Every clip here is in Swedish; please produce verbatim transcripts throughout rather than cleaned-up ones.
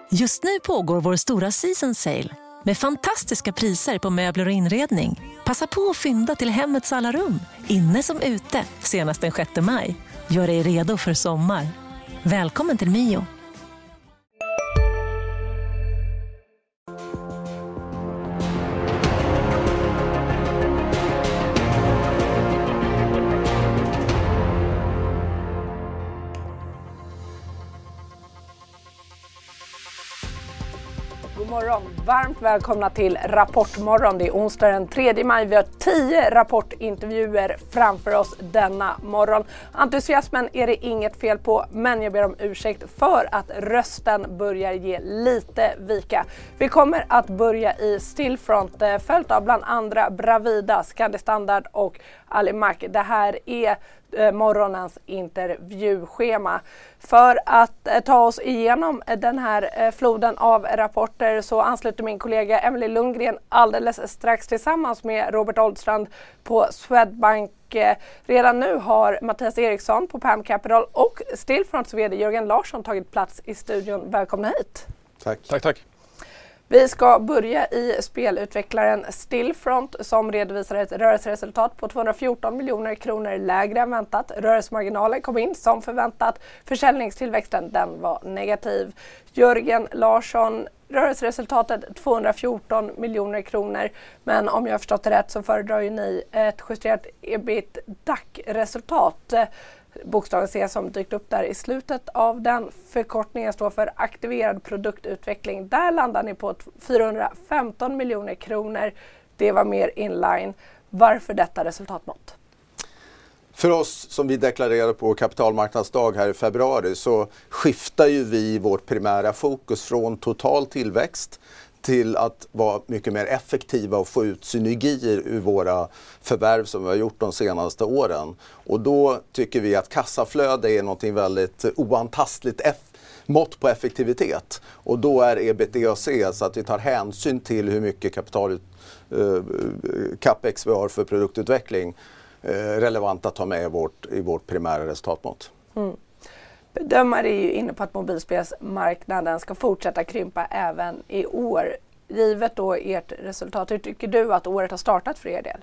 Just nu pågår vår stora season sale med fantastiska priser på möbler och inredning. Passa på att fynda till hemmets alla rum, inne som ute, senast den sjätte maj. Gör dig redo för sommar. Välkommen till Mio. God morgon, varmt välkomna till Rapportmorgon. Det är onsdag den tredje maj. Vi har tio rapportintervjuer framför oss denna morgon. Entusiasmen är det inget fel på, men jag ber om ursäkt för att rösten börjar ge lite vika. Vi kommer att börja i Stillfront, följt av bland andra Bravida, Scandi Standard och Alimak. Det här är morgonens intervjuschema. För att eh, ta oss igenom eh, den här eh, floden av rapporter så ansluter min kollega Emily Lundgren alldeles strax tillsammans med Robert Oldstrand på Swedbank. Eh, redan nu har Mattias Eriksson på P A M Capital och Stillfronts vd Jörgen Larsson tagit plats i studion. Välkomna hit. Tack. Tack, tack. Vi ska börja i spelutvecklaren Stillfront som redovisar ett rörelseresultat på tvåhundrafjorton miljoner kronor lägre än väntat. Rörelsemarginalen kom in som förväntat. Försäljningstillväxten den var negativ. Jörgen Larsson, rörelseresultatet tvåhundrafjorton miljoner kronor. Men om jag har förstått det rätt så föredrar ju ni ett justerat EBITDA-resultat. Bokstaven C som dykt upp där i slutet av den. Förkortningen står för aktiverad produktutveckling. Där landar ni på fyrahundrafemton miljoner kronor. Det var mer inline. Varför detta resultatmått? För oss som vi deklarerade på kapitalmarknadsdag här i februari så skiftar ju vi vårt primära fokus från total tillväxt till att vara mycket mer effektiva och få ut synergier ur våra förvärv som vi har gjort de senaste åren. Och då tycker vi att kassaflöde är något väldigt oantastligt eff- mått på effektivitet. Och då är EBITDA så att vi tar hänsyn till hur mycket kapital eh, capex vi har för produktutveckling eh, relevant att ta med i vårt, i vårt primära resultatmått. Mm. Bedömare är ju inne på att mobilspelsmarknaden ska fortsätta krympa även i år. Givet då ert resultat, hur tycker du att året har startat för er del?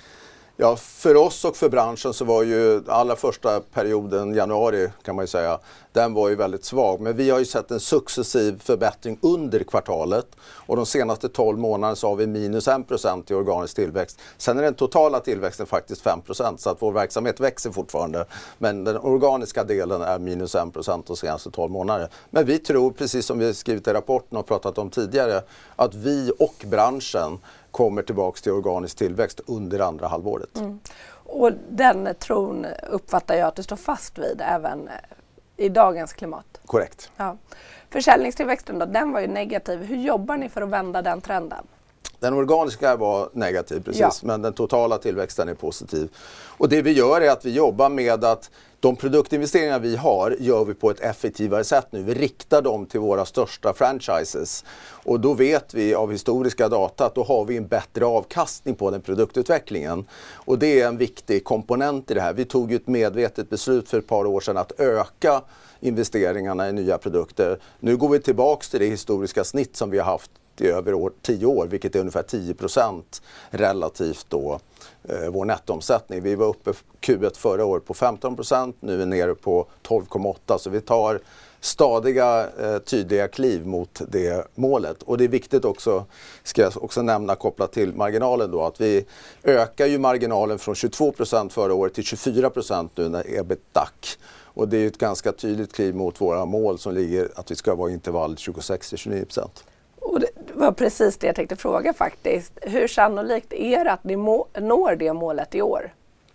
Ja, för oss och för branschen så var ju allra första perioden, januari kan man ju säga, den var ju väldigt svag. Men vi har ju sett en successiv förbättring under kvartalet och de senaste tolv månaderna så har vi minus en procent i organisk tillväxt. Sen är den totala tillväxten faktiskt fem procent så att vår verksamhet växer fortfarande. Men den organiska delen är minus en procent de senaste tolv månaderna. Men vi tror, precis som vi skrivit i rapporten och pratat om tidigare, att vi och branschen kommer tillbaka till organisk tillväxt under andra halvåret. Mm. Och den tron uppfattar jag att du står fast vid även i dagens klimat. Korrekt. Ja. Försäljningstillväxten då, den var ju negativ. Hur jobbar ni för att vända den trenden? Den organiska var negativ precis, ja. Men den totala tillväxten är positiv. Och det vi gör är att vi jobbar med att de produktinvesteringar vi har gör vi på ett effektivare sätt nu. Vi riktar dem till våra största franchises. Och då vet vi av historiska data att då har vi en bättre avkastning på den produktutvecklingen. Och det är en viktig komponent i det här. Vi tog ju ett medvetet beslut för ett par år sedan att öka investeringarna i nya produkter. Nu går vi tillbaka till det historiska snitt som vi har haft i över år, tio år, vilket är ungefär tio procent relativt då eh, vår nettoomsättning. Vi var uppe Q ett förra året på femton procent, nu är vi nere på tolv komma åtta, så vi tar stadiga eh, tydliga kliv mot det målet. Och det är viktigt också, ska jag också nämna kopplat till marginalen då, att vi ökar ju marginalen från tjugotvå procent förra året till tjugofyra procent nu när EBITDA. Och det är ju ett ganska tydligt kliv mot våra mål som ligger att vi ska vara i intervall tjugosex till tjugonio procent. Och det var precis det jag tänkte fråga faktiskt. Hur sannolikt är det att ni må- når det målet i år?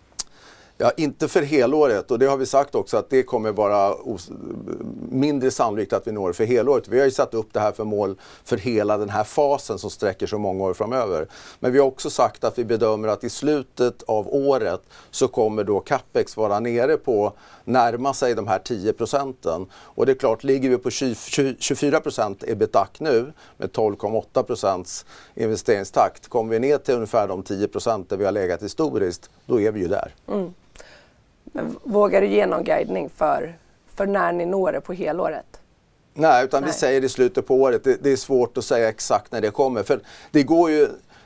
Ja, inte för helåret, och det har vi sagt också att det kommer vara os- mindre sannolikt att vi når för helåret. Vi har ju satt upp det här för mål för hela den här fasen som sträcker så många år framöver. Men vi har också sagt att vi bedömer att i slutet av året så kommer då capex vara nere på närma sig de här tio procenten. Och det är klart, ligger vi på tjugofyra procent EBITDA nu med tolv komma åtta procents investeringstakt, kommer vi ner till ungefär de tio procent där vi har legat historiskt, då är vi ju där. Mm. Men vågar du ge någon guidning för, för när ni når det på helåret? Nej, utan Nej. vi säger i slutet på året. Det, det är svårt att säga exakt när det kommer. För det går ju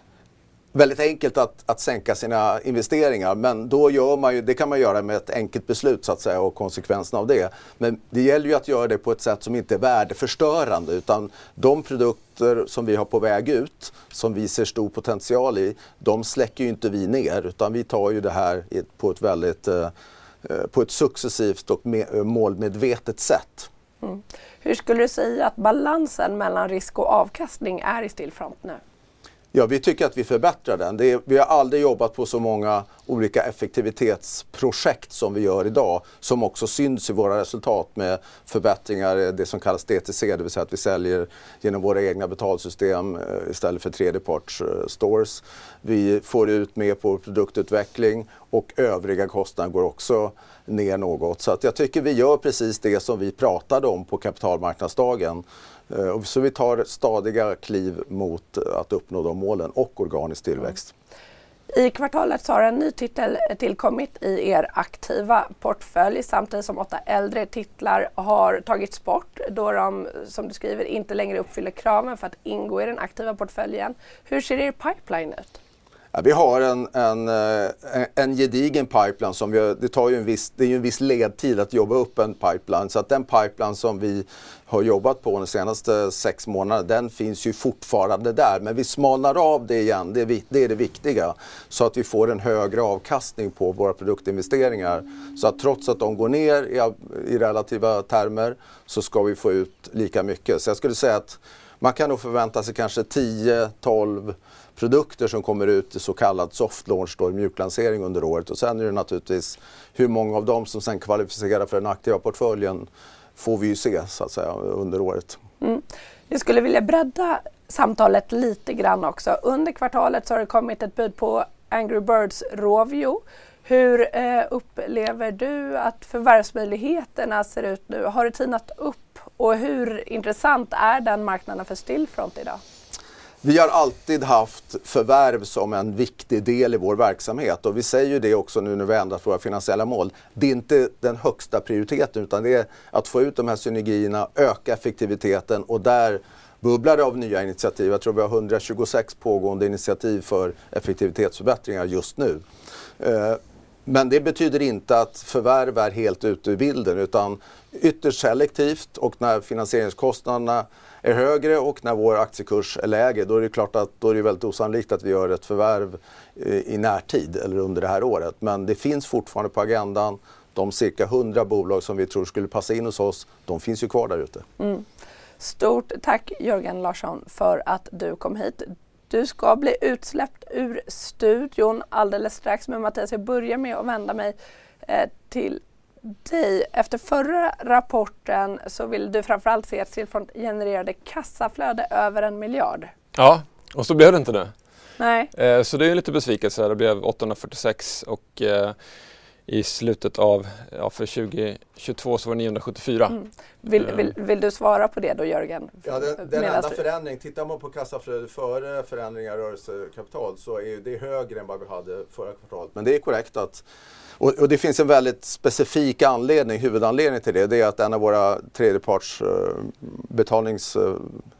väldigt enkelt att, att sänka sina investeringar, men då gör man ju, det kan man göra med ett enkelt beslut så att säga och konsekvenserna av det. Men det gäller ju att göra det på ett sätt som inte är värdeförstörande, utan de produkter som vi har på väg ut, som vi ser stor potential i, de släcker ju inte vi ner, utan vi tar ju det här på ett väldigt eh, på ett successivt och me- målmedvetet sätt. Mm. Hur skulle du säga att balansen mellan risk och avkastning är i Stillfront nu? Ja, vi tycker att vi förbättrar den. Det är, vi har aldrig jobbat på så många olika effektivitetsprojekt som vi gör idag, som också syns i våra resultat med förbättringar, det som kallas D T C, det vill säga att vi säljer genom våra egna betalsystem istället för tredjeparts stores. Vi får ut mer på produktutveckling och övriga kostnader går också ner något. Så att jag tycker vi gör precis det som vi pratade om på kapitalmarknadsdagen. Så vi tar stadiga kliv mot att uppnå de målen och organisk tillväxt. I kvartalet så har en ny titel tillkommit i er aktiva portfölj samtidigt som åtta äldre titlar har tagits bort då de, som du skriver, inte längre uppfyller kraven för att ingå i den aktiva portföljen. Hur ser er pipeline ut? Ja, vi har en, en, en gedigen pipeline som vi, det tar ju en viss, det är ju en viss ledtid att jobba upp en pipeline, så att den pipeline som vi har jobbat på de senaste sex månaderna, den finns ju fortfarande där, men vi smalnar av det igen, det är, det är det viktiga, så att vi får en högre avkastning på våra produktinvesteringar, så att trots att de går ner i, i relativa termer så ska vi få ut lika mycket. Så jag skulle säga att man kan nog förvänta sig kanske tio tolv produkter som kommer ut i så kallad soft launch, då, mjuklansering under året. Och sen är det naturligtvis hur många av dem som sen kvalificerar för den aktiva portföljen får vi ju se så att säga under året. Mm. Jag skulle vilja bredda samtalet lite grann också. Under kvartalet så har det kommit ett bud på Angry Birds Rovio. Hur eh, upplever du att förvärvsmöjligheterna ser ut nu? Har det tinat upp? Och hur intressant är den marknaden för Stillfront idag? Vi har alltid haft förvärv som en viktig del i vår verksamhet, och vi säger ju det också nu när vi ändrat våra finansiella mål. Det är inte den högsta prioriteten, utan det är att få ut de här synergierna, öka effektiviteten, och där bubblar det av nya initiativ. Jag tror vi har hundratjugosex pågående initiativ för effektivitetsförbättringar just nu. Men det betyder inte att förvärv är helt ute ur bilden, utan ytterst selektivt, och när finansieringskostnaderna är högre och när vår aktiekurs är lägre, då är det klart att då är det väldigt osannolikt att vi gör ett förvärv i närtid eller under det här året. Men det finns fortfarande på agendan. De cirka hundra bolag som vi tror skulle passa in hos oss, de finns ju kvar där ute. Mm. Stort tack Jörgen Larsson för att du kom hit. Du ska bli utsläppt ur studion alldeles strax, men Mattias, jag börjar med att vända mig eh, till dig. Efter förra rapporten så vill du framförallt se att Stillfront genererade kassaflöde över en miljard. Ja, och så blev det inte det. Nej. Eh, så det är lite besvikelse. Det blev åttahundrafyrtiosex och eh, i slutet av, ja, för tjugo tjugotvå så var det niohundrasjuttiofyra. Mm. Vill, vill, vill du svara på det då, Jörgen? Ja, den, den enda förändring, tittar man på kassaflödet före förändringar i rörelsekapital så är det högre än vad vi hade förra kvartalet. Men det är korrekt att, och, och det finns en väldigt specifik anledning, huvudanledning till det, det är att en av våra tredjeparts uh, betalnings uh,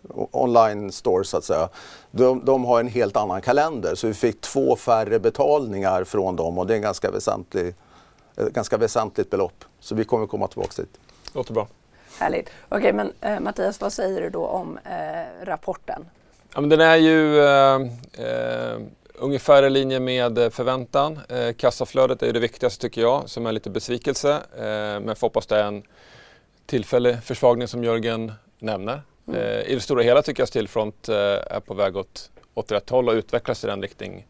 online stores så att säga, de, de har en helt annan kalender, så vi fick två färre betalningar från dem, och det är en ganska väsentlig ett ganska väsentligt belopp. Så vi kommer komma tillbaka dit. Låter bra. Härligt. Okej, men eh, Mattias, vad säger du då om eh, rapporten? Ja, men den är ju eh, eh, ungefär i linje med förväntan. Eh, kassaflödet är det viktigaste tycker jag, som är lite besvikelse. Eh, men får hoppas det är en tillfällig försvagning som Jörgen nämner. Mm. Eh, I det stora hela tycker jag Stillfront eh, är på väg åt, åt rätt håll och utvecklas i den riktning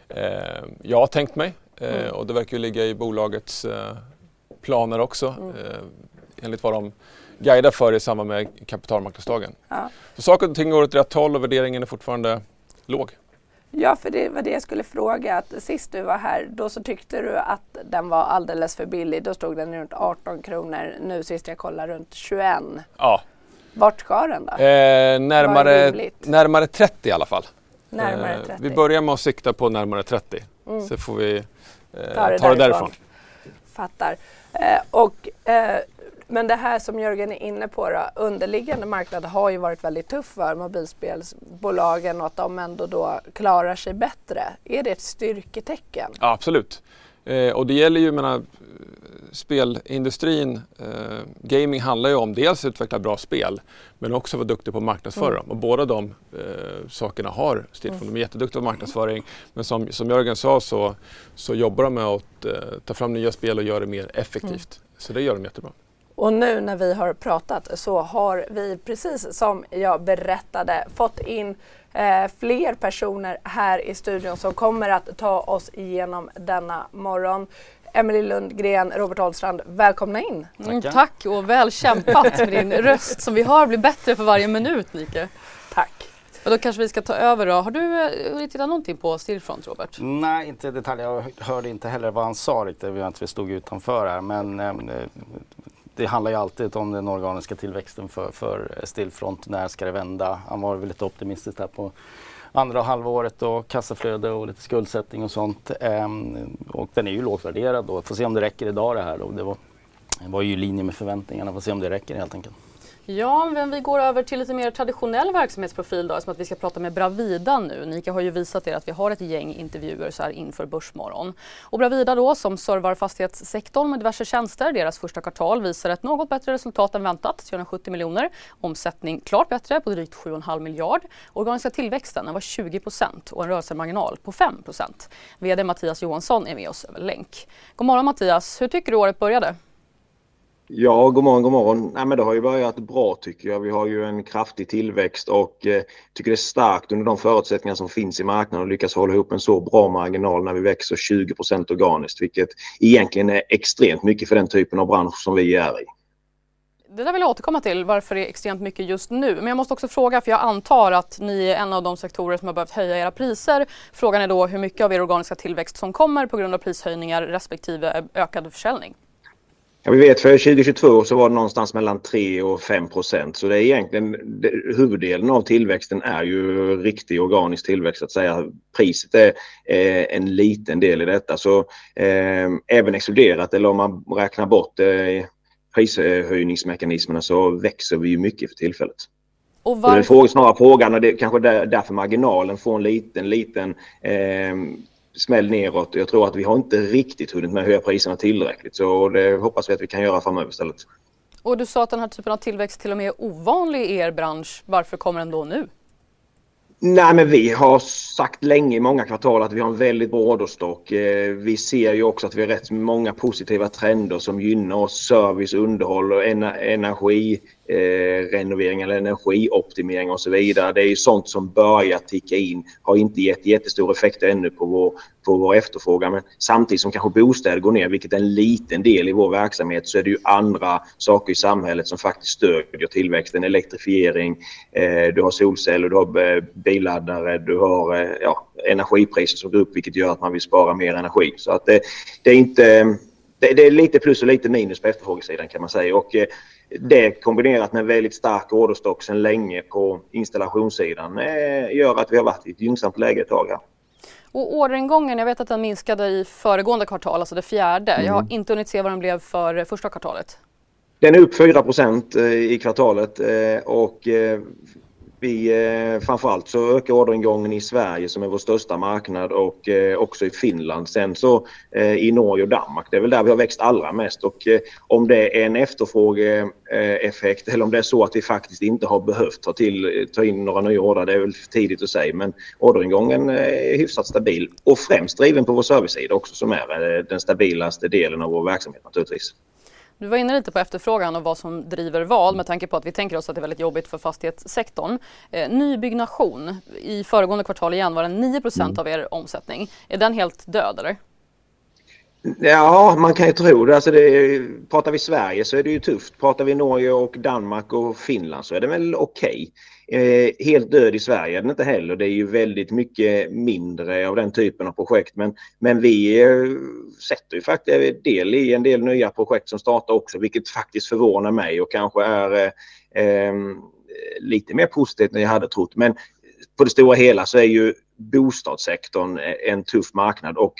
eh, jag har tänkt mig. Mm. Eh, och det verkar ju ligga i bolagets eh, planer också, mm. eh, enligt vad de guidar för i samband med kapitalmarknadsdagen. Ja. Så saker och ting går åt rätt håll och värderingen är fortfarande låg. Ja, för det var det jag skulle fråga. Att sist du var här, då så tyckte du att den var alldeles för billig. Då stod den runt arton kronor. Nu sist jag kollade runt tjugoett. Ja. Vart ska den då? Eh, närmare, närmare trettio i alla fall. Närmare trettio. Eh, vi börjar med att sikta på närmare trettio. Mm. Så får vi eh, ta det, ta det därifrån. Fattar. Eh, och eh, Men det här som Jörgen är inne på då, underliggande marknad har ju varit väldigt tuff för mobilspelsbolagen och att de ändå då klarar sig bättre. Är det ett styrketecken? Ja, absolut. Eh, och det gäller ju, menar, spelindustrin, eh, gaming handlar ju om dels att utveckla bra spel men också vara duktig på att marknadsföra dem. Mm. Och båda de eh, sakerna har Stillfront. Mm. De är jätteduktiga på marknadsföring men som, som Jörgen sa så, så jobbar de med att eh, ta fram nya spel och göra det mer effektivt. Mm. Så det gör de jättebra. Och nu när vi har pratat så har vi, precis som jag berättade, fått in eh, fler personer här i studion som kommer att ta oss igenom denna morgon. Emelie Lundgren, Robert Ahlstrand, välkomna in. Mm, tack och väl kämpat med din röst som vi hör blir bättre för varje minut, Nike. Tack. Och då kanske vi ska ta över då. Har du hunnit titta någonting på Stillfront, Robert? Nej, inte i detalj. Jag hörde inte heller vad han sa riktigt. Vi inte stod utanför här. Men eh, det handlar ju alltid om den organiska tillväxten för, för Stillfront. När ska det vända? Han var väl lite optimistisk där på andra halvåret och kassaflöde och lite skuldsättning och sånt. Ehm, och den är ju lågt värderad då. Får se om det räcker idag det här då. Det var, det var ju i linje med förväntningarna. Får se om det räcker helt enkelt. Ja, men vi går över till lite mer traditionell verksamhetsprofil då, som att vi ska prata med Bravida nu. Nika har ju visat er att vi har ett gäng intervjuer så här inför Börsmorgon. Och Bravida då, som servar fastighetssektorn med diverse tjänster, deras första kvartal visar ett något bättre resultat än väntat, trehundrasjuttio miljoner. Omsättning klart bättre på drygt sju komma fem miljard. Organiska tillväxten var tjugo procent och en rörelsemarginal på fem procent. V D Mattias Johansson är med oss över länk. God morgon Mattias, hur tycker du året började? Ja, god morgon, god morgon. Nej, men det har ju börjat bra tycker jag. Vi har ju en kraftig tillväxt och eh, tycker det är starkt under de förutsättningar som finns i marknaden och lyckas hålla ihop en så bra marginal när vi växer tjugo procent organiskt, vilket egentligen är extremt mycket för den typen av bransch som vi är i. Det där vill jag återkomma till, varför det är extremt mycket just nu. Men jag måste också fråga, för jag antar att ni är en av de sektorer som har behövt höja era priser. Frågan är då hur mycket av er organiska tillväxt som kommer på grund av prishöjningar respektive ökad försäljning. Ja, vi vet för tjugo tjugotvå så var det någonstans mellan tre och fem procent. Så det är egentligen det, huvuddelen av tillväxten är ju riktig organisk tillväxt att säga. Priset är eh, en liten del i detta. Så eh, även exkluderat eller om man räknar bort eh, prishöjningsmekanismerna så växer vi ju mycket för tillfället. Och var... det är fråga, snarare frågan och det kanske där, därför marginalen får en liten, liten eh, smäll neråt. Jag tror att vi har inte riktigt hunnit med att höja priserna tillräckligt. Så det hoppas vi att vi kan göra framöver istället. Och du sa att den här typen av tillväxt till och med är ovanlig i er bransch. Varför kommer den då nu? Nej, men vi har sagt länge i många kvartal att vi har en väldigt bra orderstock. Vi ser ju också att vi har rätt många positiva trender som gynnar oss. Service, underhåll och energi. Eh, renovering eller energioptimering och så vidare. Det är ju sånt som börjar ticka in. Har inte gett jättestor effekt ännu på vår, på vår efterfrågan. Men samtidigt som kanske bostäder går ner, vilket är en liten del i vår verksamhet, så är det ju andra saker i samhället som faktiskt stödjer tillväxten. Elektrifiering, eh, du har solceller, du har eh, billaddare, du har eh, ja, energipriser som går upp, vilket gör att man vill spara mer energi. Så att det, det är inte... Det, det är lite plus och lite minus på efterfrågesidan kan man säga. Och eh, det kombinerat med väldigt stark orderstock sedan länge på installationssidan eh, gör att vi har varit i ett gynnsamt läge ett tag här. Och orderingången, jag vet att den minskade i föregående kvartal, alltså det fjärde. Mm. Jag har inte hunnit se vad den blev för första kvartalet. Den är upp fyra procent i kvartalet och vi, framförallt så ökar orderingången i Sverige som är vår största marknad och också i Finland. Sen så i Norge och Danmark. Det är väl där vi har växt allra mest. Och om det är en efterfrågeeffekt eller om det är så att vi faktiskt inte har behövt ta, till, ta in några nya order, det är väl för tidigt att säga. Men orderingången är hyfsat stabil och främst driven på vår servicesida också som är den stabilaste delen av vår verksamhet naturligtvis. Du var inne lite på efterfrågan och vad som driver val med tanke på att vi tänker oss att det är väldigt jobbigt för fastighetssektorn. Eh, nybyggnation i föregående kvartal igen var det nio procent mm. av er omsättning. Är den helt död eller? Ja, man kan ju tro det. Alltså det är, pratar vi Sverige så är det ju tufft. Pratar vi Norge och Danmark och Finland så är det väl okej. Eh, helt död i Sverige är den inte heller. Det är ju väldigt mycket mindre av den typen av projekt. Men, men vi eh, sätter ju faktiskt del i en del nya projekt som startar också. Vilket faktiskt förvånar mig och kanske är eh, eh, lite mer positivt än jag hade trott. Men på det stora hela så är ju bostadssektorn en tuff marknad och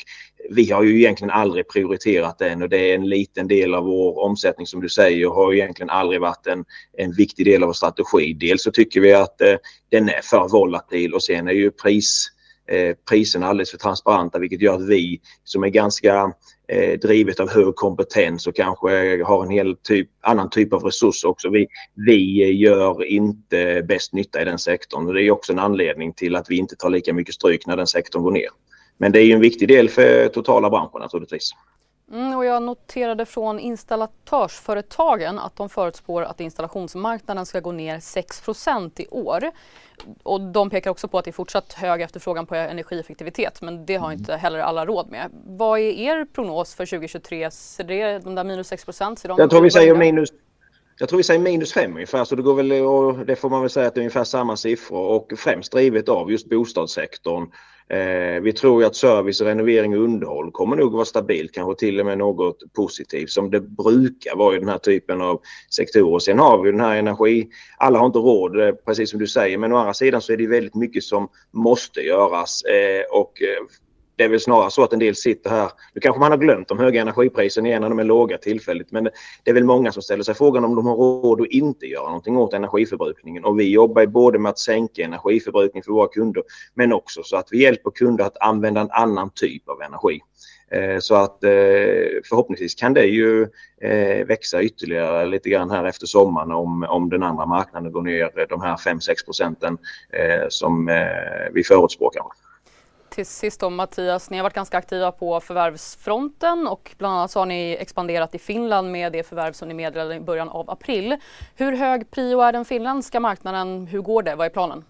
vi har ju egentligen aldrig prioriterat den och det är en liten del av vår omsättning som du säger och har egentligen aldrig varit en, en viktig del av vår strategi. Dels så tycker vi att eh, den är för volatil och sen är ju pris, eh, priserna alldeles för transparenta, vilket gör att vi som är ganska eh, drivet av hög kompetens och kanske har en hel typ, annan typ av resurser också. Vi, vi gör inte bäst nytta i den sektorn och det är också en anledning till att vi inte tar lika mycket stryk när den sektorn går ner. Men det är ju en viktig del för totala branschen naturligtvis. Mm, och jag noterade från installatörsföretagen att de förutspår att installationsmarknaden ska gå ner sex procent i år. Och de pekar också på att det är fortsatt hög efterfrågan på energieffektivitet, men det har inte heller alla råd med. Vad är er prognos för tjugo tjugotre? Ser det de där minus sex procent? Ser de jag tror vi säger minus Jag tror vi säger minus fem ungefär, så det går väl, och det får man väl säga att det är ungefär samma siffror och främst drivet av just bostadssektorn. Eh, vi tror ju att service, renovering och underhåll kommer nog vara stabilt, kanske till och med något positivt som det brukar vara i den här typen av sektorer. Sen har vi den här energi, alla har inte råd precis som du säger, men å andra sidan så är det väldigt mycket som måste göras eh, och eh, det är väl snarare så att en del sitter här. Nu kanske man har glömt de höga energipriserna igen när de är låga tillfälligt. Men det är väl många som ställer sig frågan om de har råd att inte göra någonting åt energiförbrukningen. Och vi jobbar både med att sänka energiförbrukning för våra kunder. Men också så att vi hjälper kunder att använda en annan typ av energi. Så att förhoppningsvis kan det ju växa ytterligare lite grann här efter sommaren om, om den andra marknaden går ner de här fem till sex procenten som vi förutspår kanske. Till sist då, Mattias, ni har varit ganska aktiva på förvärvsfronten och bland annat så har ni expanderat i Finland med det förvärv som ni meddelade i början av april. Hur hög prio är den finländska marknaden? Hur går det? Vad är planen?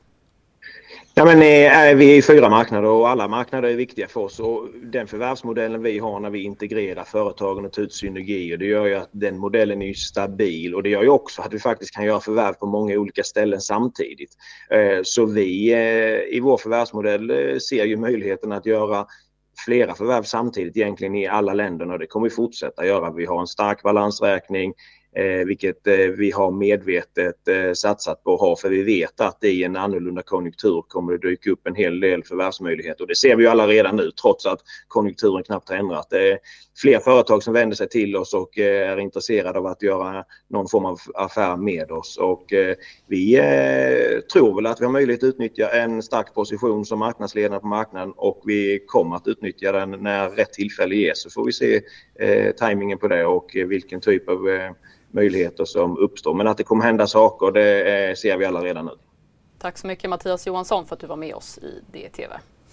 Ja, men, eh, vi är i fyra marknader och alla marknader är viktiga för oss och den förvärvsmodellen vi har när vi integrerar företagen och tar ut synergier, det gör ju att den modellen är stabil och det gör ju också att vi faktiskt kan göra förvärv på många olika ställen samtidigt. Eh, så vi eh, i vår förvärvsmodell eh, ser ju möjligheten att göra flera förvärv samtidigt egentligen i alla länderna och det kommer vi fortsätta göra. Vi har en stark balansräkning. Eh, vilket eh, vi har medvetet eh, satsat på att ha för vi vet att i en annorlunda konjunktur kommer det dyka upp en hel del förvärvsmöjligheter och det ser vi ju alla redan nu trots att konjunkturen knappt har ändrat. Det är fler företag som vänder sig till oss och eh, är intresserade av att göra någon form av affär med oss och eh, vi eh, tror väl att vi har möjlighet att utnyttja en stark position som marknadsledare på marknaden och vi kommer att utnyttja den när rätt tillfälle ges så får vi se eh, tajmingen på det och eh, vilken typ av eh, möjligheter som uppstår. Men att det kommer hända saker, det ser vi alla redan nu. Tack så mycket Mattias Johansson för att du var med oss i D T V.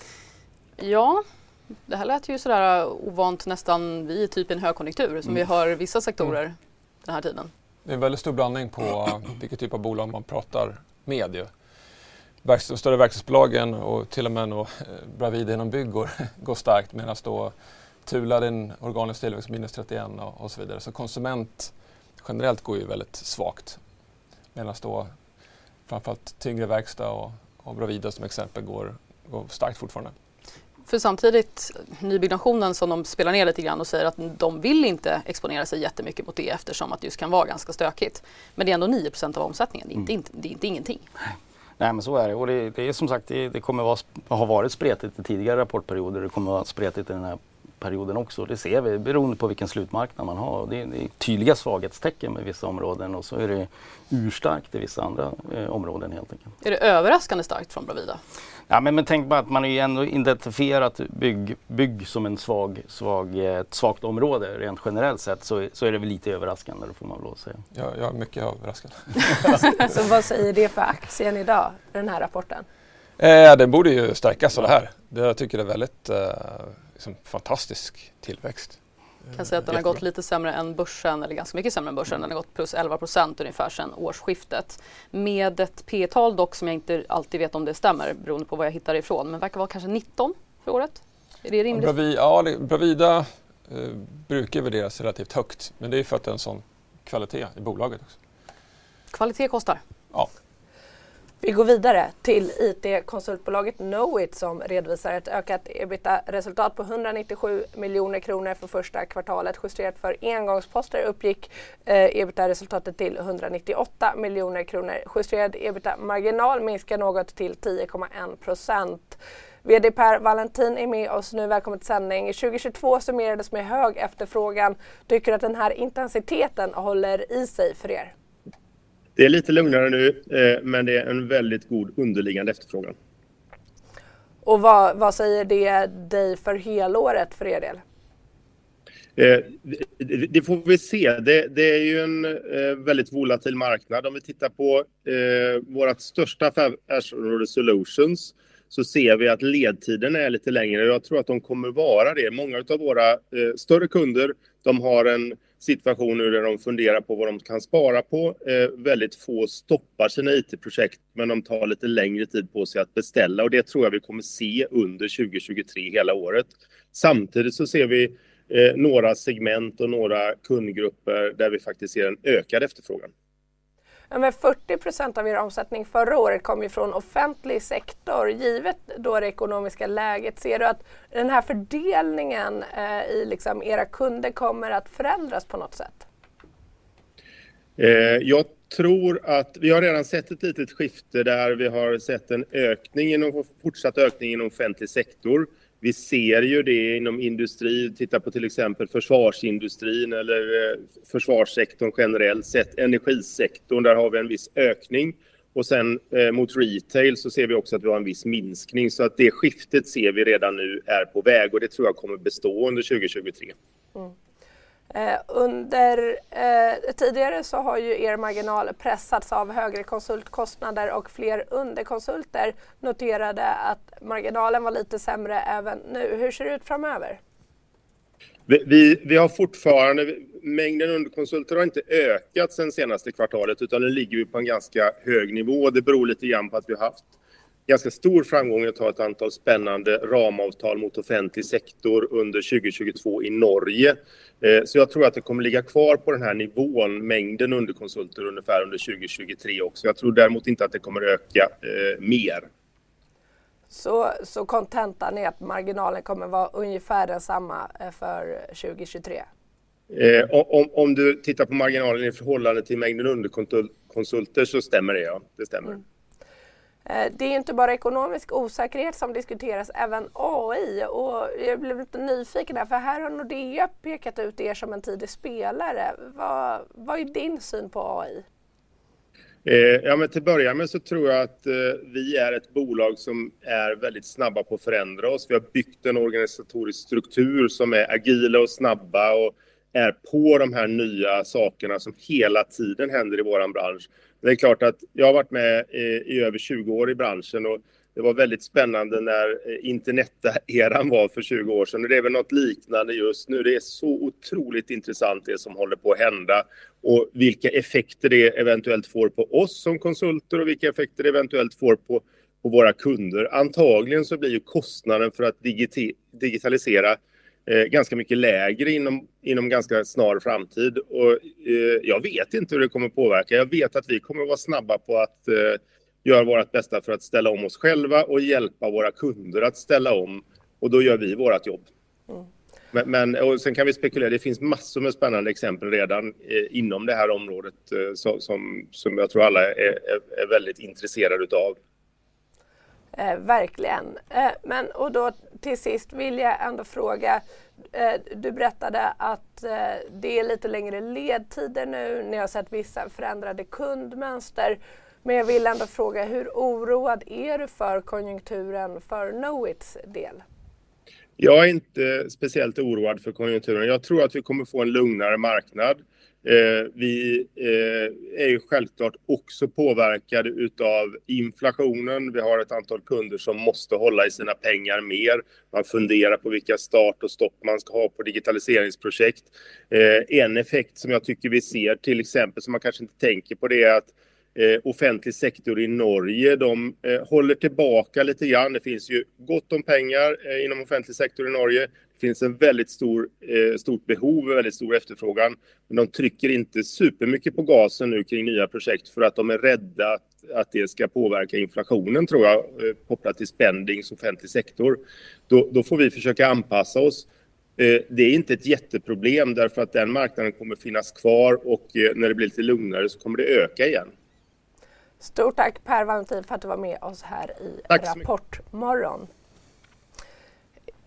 Ja, det här lät ju sådär ovant nästan vi är typ en högkonjunktur som mm. vi hör vissa sektorer mm. den här tiden. Det är en väldigt stor blandning på vilket typ av bolag man pratar med. Ju. Verks- större verkstadsbolagen och till och med nog Bravida inom bygg går, går starkt medan då Thula din organisk tillväxt minus trettioen och, och så vidare. Så konsument generellt går ju väldigt svagt. Medan då framförallt tyngre verkstad och, och Bravida som exempel går, går starkt fortfarande. För samtidigt nybyggnationen som de spelar ner lite grann och säger att de vill inte exponera sig jättemycket mot det eftersom att det just kan vara ganska stökigt. Men det är ändå nio procent av omsättningen, det är inte, mm. det är inte ingenting. Nej men så är det och det, det är som sagt det, det kommer vara, ha varit spretigt i tidigare rapportperioder, det kommer vara spretigt i den här perioden också. Det ser vi beroende på vilken slutmarknad man har. Det är, det är tydliga svaghetstecken med vissa områden och så är det urstarkt i vissa andra eh, områden helt enkelt. Är det överraskande starkt från Bravida? Ja, men, men tänk bara att man är ju ändå identifierat bygg, bygg som en svag, svag, ett svagt område rent generellt sett så, så är det väl lite överraskande, det får man väl säga. Ja, jag är mycket överraskad. Så vad säger det för aktien idag, den här rapporten? Eh, den borde ju stärkas av det här. Det, jag tycker det är väldigt eh, liksom, fantastisk tillväxt. Jag kan säga att den har gått lite sämre än börsen, eller ganska mycket sämre än börsen. Den har gått plus elva procent ungefär sedan årsskiftet. Med ett P-tal dock som jag inte alltid vet om det stämmer beroende på vad jag hittar ifrån. Men verkar vara kanske nitton för året. Är det rimligt? Bravida, ja, Bravida eh, brukar värderas relativt högt. Men det är för att det är en sån kvalitet i bolaget också. Kvalitet kostar? Ja. Vi går vidare till I T-konsultbolaget Knowit som redovisar ett ökat EBITDA-resultat på etthundranittiosju miljoner kronor för första kvartalet. Justerat för engångsposter uppgick eh, EBITDA-resultatet till etthundranittioåtta miljoner kronor. Justerad EBITDA-marginal minskar något till tio komma en procent. V D Per Wallentin är med oss nu. Välkommen till sändning. tjugohundratjugotvå summerades med hög efterfrågan. Tycker att den här intensiteten håller i sig för er? Det är lite lugnare nu, men det är en väldigt god underliggande efterfrågan. Och vad, vad säger det dig för helåret för er del? Eh, det, det får vi se. Det, det är ju en eh, väldigt volatil marknad. Om vi tittar på eh, vårt största affärsområde Solutions, så ser vi att ledtiden är lite längre. Jag tror att de kommer vara det. Många av våra eh, större kunder, de har en situation nu där de funderar på vad de kan spara på. Eh, väldigt få stoppar sina I T-projekt, men de tar lite längre tid på sig att beställa. Och det tror jag vi kommer se under tjugohundratjugotre hela året. Samtidigt så ser vi eh, några segment och några kundgrupper där vi faktiskt ser en ökad efterfrågan. Ja, men fyrtio procent av er omsättning förra året kom ju från offentlig sektor. Givet då det ekonomiska läget, ser du att den här fördelningen eh, i liksom era kunder kommer att förändras på något sätt? Eh, jag tror att vi har redan sett ett litet skifte där vi har sett en ökning inom, fortsatt ökning inom offentlig sektor. Vi ser ju det inom industri, titta på till exempel försvarsindustrin eller eh, försvarssektorn generellt sett, energisektorn, där har vi en viss ökning. Och sen eh, mot retail så ser vi också att vi har en viss minskning, så att det skiftet ser vi redan nu är på väg, och det tror jag kommer bestå under tjugohundratjugotre. Mm. Eh, under eh, tidigare så har ju er marginal pressats av högre konsultkostnader och fler underkonsulter. Noterade att marginalen var lite sämre även nu. Hur ser det ut framöver? Vi, vi, vi har fortfarande, mängden underkonsulter har inte ökat sen senaste kvartalet, utan den ligger på en ganska hög nivå. Det beror lite grann på att vi har haft ganska stor framgång att ta ett antal spännande ramavtal mot offentlig sektor under tjugohundratjugotvå i Norge. Så jag tror att det kommer ligga kvar på den här nivån, mängden underkonsulter ungefär under tjugohundratjugotre också. Jag tror däremot inte att det kommer öka eh, mer. Så, så kontentan är att marginalen kommer vara ungefär densamma för tjugohundratjugotre? Eh, om, om du tittar på marginalen i förhållande till mängden underkonsulter så stämmer det, ja. Det stämmer. Mm. Det är inte bara ekonomisk osäkerhet som diskuteras, även A I. Och jag blev lite nyfiken här, för här har Nordea pekat ut er som en tidig spelare. Vad, vad är din syn på A I? Eh, ja, men till börja med så tror jag att eh, vi är ett bolag som är väldigt snabba på att förändra oss. Vi har byggt en organisatorisk struktur som är agila och snabba och är på de här nya sakerna som hela tiden händer i våran bransch. Det är klart att jag har varit med i, i över tjugo år i branschen, och det var väldigt spännande när internet-eran var för tjugo år sedan. Det är väl något liknande just nu. Det är så otroligt intressant det som håller på att hända, och vilka effekter det eventuellt får på oss som konsulter och vilka effekter det eventuellt får på, på våra kunder. Antagligen så blir ju kostnaden för att digita- digitalisera Eh, ganska mycket lägre inom, inom ganska snar framtid, och eh, jag vet inte hur det kommer påverka. Jag vet att vi kommer vara snabba på att eh, göra vårt bästa för att ställa om oss själva och hjälpa våra kunder att ställa om, och då gör vi vårt jobb. Mm. Men, men och sen kan vi spekulera, det finns massor med spännande exempel redan eh, inom det här området eh, så, som, som jag tror alla är, är, är väldigt intresserade utav. Eh, verkligen. Eh, men och då till sist vill jag ändå fråga, eh, du berättade att eh, det är lite längre ledtider nu, ni har sett vissa förändrade kundmönster, men jag vill ändå fråga, hur oroad är du för konjunkturen för Knowits del? Jag är inte speciellt oroad för konjunkturen. Jag tror att vi kommer få en lugnare marknad. Eh, vi eh, är ju självklart också påverkade utav inflationen. Vi har ett antal kunder som måste hålla i sina pengar mer. Man funderar på vilka start och stopp man ska ha på digitaliseringsprojekt. Eh, en effekt som jag tycker vi ser, till exempel, som man kanske inte tänker på, det är att Eh, offentlig sektor i Norge, de eh, håller tillbaka lite grann. Det finns ju gott om pengar eh, inom offentlig sektor i Norge. Det finns en väldigt stor, eh, stort behov, väldigt stor efterfrågan. Men de trycker inte supermycket på gasen nu kring nya projekt för att de är rädda att, att det ska påverka inflationen, tror jag, eh, kopplat till spendings offentlig sektor. Då, då får vi försöka anpassa oss. Eh, det är inte ett jätteproblem, därför att den marknaden kommer finnas kvar, och eh, när det blir lite lugnare så kommer det öka igen. Stort tack Per Wallentin för att du var med oss här i Rapportmorgon.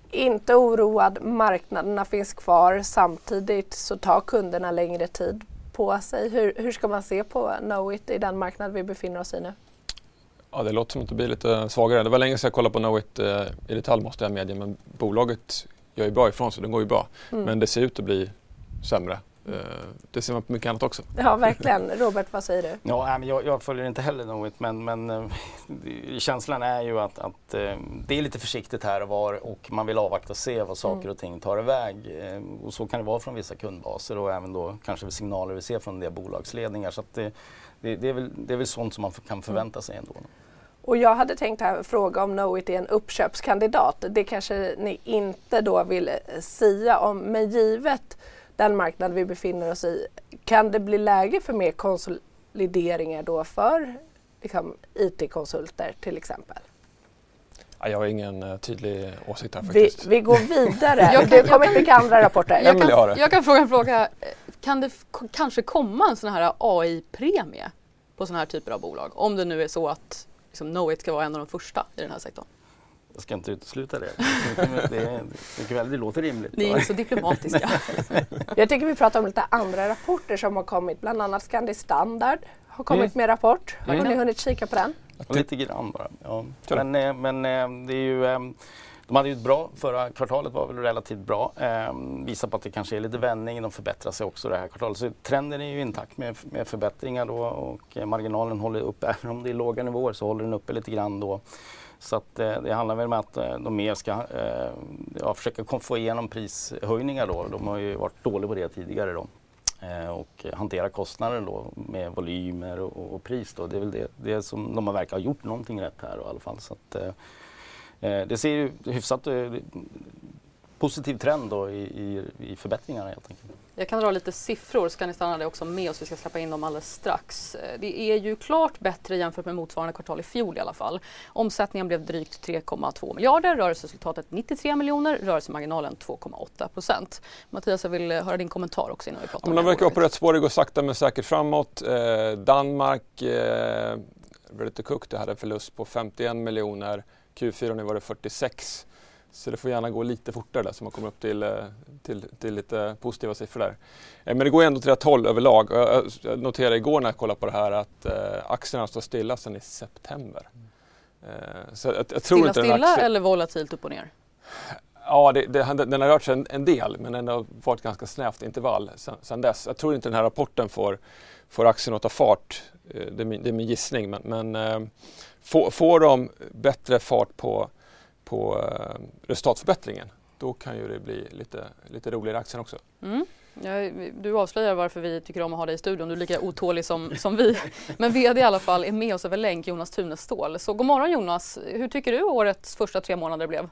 inte oroad, marknaderna finns kvar, samtidigt så tar kunderna längre tid på sig. Hur, hur ska man se på Knowit i den marknad vi befinner oss i nu? Ja, det låter som att det blir lite svagare. Det var länge sedan jag kollade på Knowit eh, i detalj, måste jag medge, men bolaget gör ju bra ifrån sig, det går ju bra. Mm. Men det ser ut att bli sämre. Det ser man på mycket annat också. Ja, verkligen. Robert, vad säger du? Ja, men jag, jag följer inte heller Knowit, men, men känslan är ju att, att det är lite försiktigt här och var och man vill avvakta och se vad saker mm. och ting tar iväg. Och så kan det vara från vissa kundbaser och även då kanske signaler vi ser från det bolagsledningar. Så att det, det, det, är väl, det är väl sånt som man kan förvänta sig ändå. Och jag hade tänkt här fråga om Knowit är en uppköpskandidat. Det kanske ni inte då vill säga om, men givet den marknad vi befinner oss i, kan det bli läge för mer konsolideringar då för liksom, I T-konsulter till exempel? Ja, jag har ingen uh, tydlig åsikt här faktiskt. Vi, vi går vidare. jag kan, det kommer inte andra rapporter. Jag kan, jag, jag kan fråga en fråga. Kan det k- kanske komma en sån här A I-premie på såna här typer av bolag? Om det nu är så att liksom, Knowit ska vara en av de första i den här sektorn. Jag ska inte utesluta det. Det, det, det, det låter rimligt. Ni är så diplomatiska. Jag tycker vi pratar om lite andra rapporter som har kommit. Bland annat Scandi Standard har kommit mm. med rapport. Har mm. ni hunnit kika på den? Lite grann bara. Ja. Men, men det är ju... De hade ju ett bra, förra kvartalet var väl relativt bra. Eh, visar på att det kanske är lite vändning, de förbättrar sig också det här kvartalet. Så trenden är ju intakt med, med förbättringar då och marginalen håller upp, även om det är låga nivåer så håller den uppe lite grann då. Så att, eh, det handlar väl om att eh, de mer ska eh, ja, försöka få igenom prishöjningar då. De har ju varit dåliga på det tidigare då. Eh, och hantera kostnader då med volymer och, och, och pris då. Det är väl det, det som de har verkar ha gjort någonting rätt här i alla fall. Så att, eh, det ser ju hyfsat eh, positiv trend då i, i, i förbättringarna helt enkelt. Jag kan dra lite siffror, ska ni stanna det också med oss, vi ska släppa in dem alldeles strax. Det är ju klart bättre jämfört med motsvarande kvartal i fjol i alla fall. Omsättningen blev drygt tre komma två miljarder, rörelseresultatet nittiotre miljoner, rörelsemarginalen två komma åtta procent. Mattias, jag vill höra din kommentar också innan vi pratar om det. De verkar på rätt spår, det går sakta men säkert framåt. Eh, Danmark, eh, Ready to Cook, det hade förlust på femtioen miljoner. Q fyra nu var det fyrtiosex, så det får gärna gå lite fortare där så man kommer upp till, till, till lite positiva siffror där. Men det går ändå till rätt håll överlag. Jag noterade igår när jag kollade på det här att aktierna står stilla sedan i september. Så jag, jag tror stilla inte stilla aktie... eller volatilt upp och ner? Ja, det, det, den har rört sig en, en del, men den har varit ganska snävt intervall sedan, sedan dess. Jag tror inte den här rapporten får, får aktien att ta fart. Det är min, det är min gissning, men, men får, får de bättre fart på, på uh, resultatförbättringen, då kan ju det bli lite, lite roligare i aktien också. Mm. Ja, du avslöjar varför vi tycker om att ha dig i studion. Du är lika otålig som, som vi. Men vd i alla fall är med oss över länk, Jonas Tunestål. Så god morgon Jonas. Hur tycker du årets första tre månader blev?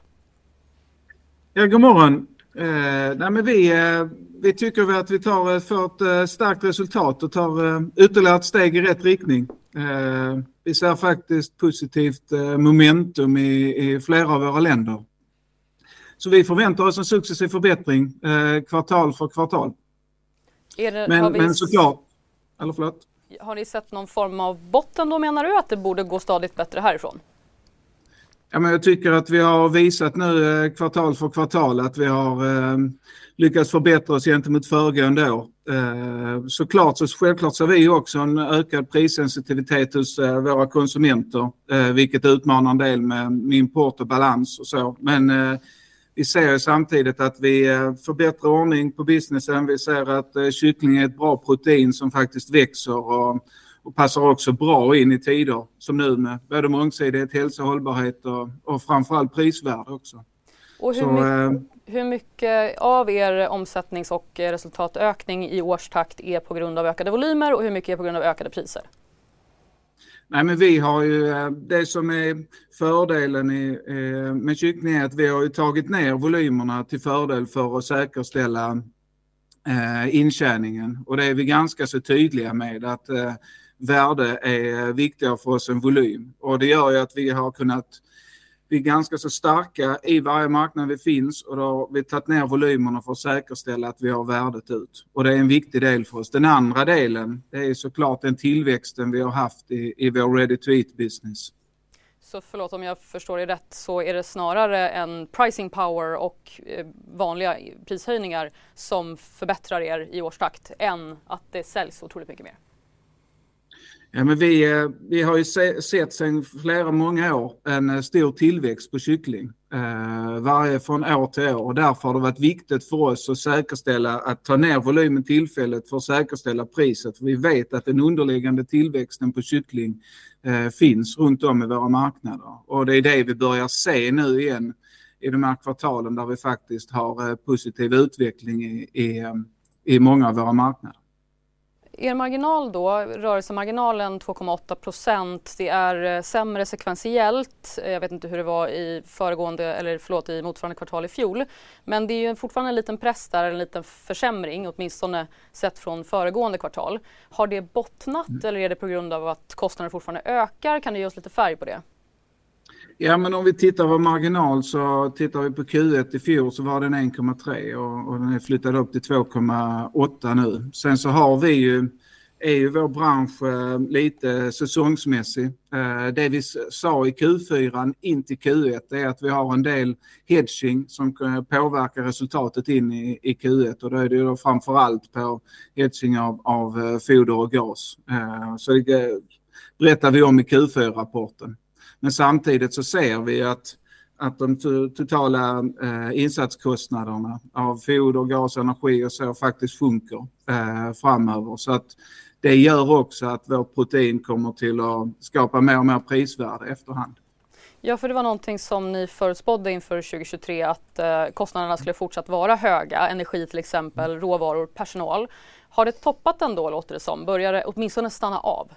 Ja, god morgon. Eh, nej, men vi, eh, vi tycker att vi tar för ett eh, starkt resultat och tar eh, ytterligare ett steg i rätt riktning. Eh, vi ser faktiskt positivt eh, momentum i, i flera av våra länder. Så vi förväntar oss en successiv förbättring eh, kvartal för kvartal. Är det, men, vi, men såklart, eller förlåt. Har ni sett någon form av botten då, menar du att det borde gå stadigt bättre härifrån? Ja, men jag tycker att vi har visat nu eh, kvartal för kvartal att vi har eh, lyckats förbättra oss gentemot föregående år. Eh, såklart, så självklart så har vi också en ökad prissensitivitet hos eh, våra konsumenter, eh, vilket utmanar en del med, med import och balans och så. Men eh, vi ser samtidigt att vi eh, förbättrar ordning på businessen. Vi ser att eh, kyckling är ett bra protein som faktiskt växer och Och passar också bra in i tider som nu med både mångsidighet, hälsa och hållbarhet och, och framförallt prisvärde också. Och hur, Så, mycket, eh, hur mycket av er omsättnings- och resultatökning i årstakt är på grund av ökade volymer och hur mycket är på grund av ökade priser? Nej, men vi har ju, det som är fördelen i, med kyckling är att vi har ju tagit ner volymerna till fördel för att säkerställa eh, intjäningen. Och det är vi ganska så tydliga med att eh, värde är viktigare för oss än volym. Och det gör ju att vi har kunnat, vi är ganska så starka i varje marknad vi finns och då har vi tagit ner volymerna för att säkerställa att vi har värdet ut. Och det är en viktig del för oss. Den andra delen, det är såklart den tillväxten vi har haft i, i vår ready to eat business. Så förlåt om jag förstår det rätt, så är det snarare en pricing power och eh, vanliga prishöjningar som förbättrar er i årstakt än att det säljs otroligt mycket mer? Ja, men vi, vi har ju se, sett sedan flera många år en stor tillväxt på kyckling eh, varje från år till år, och därför har det varit viktigt för oss att säkerställa att ta ner volymen tillfället för att säkerställa priset. För vi vet att den underliggande tillväxten på kyckling eh, finns runt om i våra marknader, och det är det vi börjar se nu igen i de här kvartalen där vi faktiskt har eh, positiv utveckling i, i, i många av våra marknader. Er marginal då, rörelsemarginalen två komma åtta procent, det är sämre sekventiellt. Jag vet inte hur det var i föregående, eller förlåt, i motsvarande kvartal i fjol. Men det är ju fortfarande en liten press där, en liten försämring, åtminstone sett från föregående kvartal. Har det bottnat mm. eller är det på grund av att kostnaderna fortfarande ökar? Kan du ge oss lite färg på det? Ja, men om vi tittar på marginal så tittar vi på Q ett i fjol så var den en komma tre och, och den är flyttad upp till två komma åtta nu. Sen så har vi ju, är ju vår bransch eh, lite säsongsmässig. Eh, det vi sa i Q fyra in till Q ett är att vi har en del hedging som kan påverka resultatet in i, i Q ett, och då är det ju då framförallt på hedging av, av eh, foder och gas. Eh, så det berättar vi om i Q fyra-rapporten. Men samtidigt så ser vi att, att de totala eh, insatskostnaderna av foder, gas, energi och så faktiskt sjunker eh, framöver. Så att det gör också att vår protein kommer till att skapa mer och mer prisvärde efterhand. Ja, för det var någonting som ni förutspådde inför tjugohundratjugotre att eh, kostnaderna skulle fortsatt vara höga. Energi till exempel, råvaror, personal. Har det toppat ändå, låter det som? Börjar det åtminstone stanna av?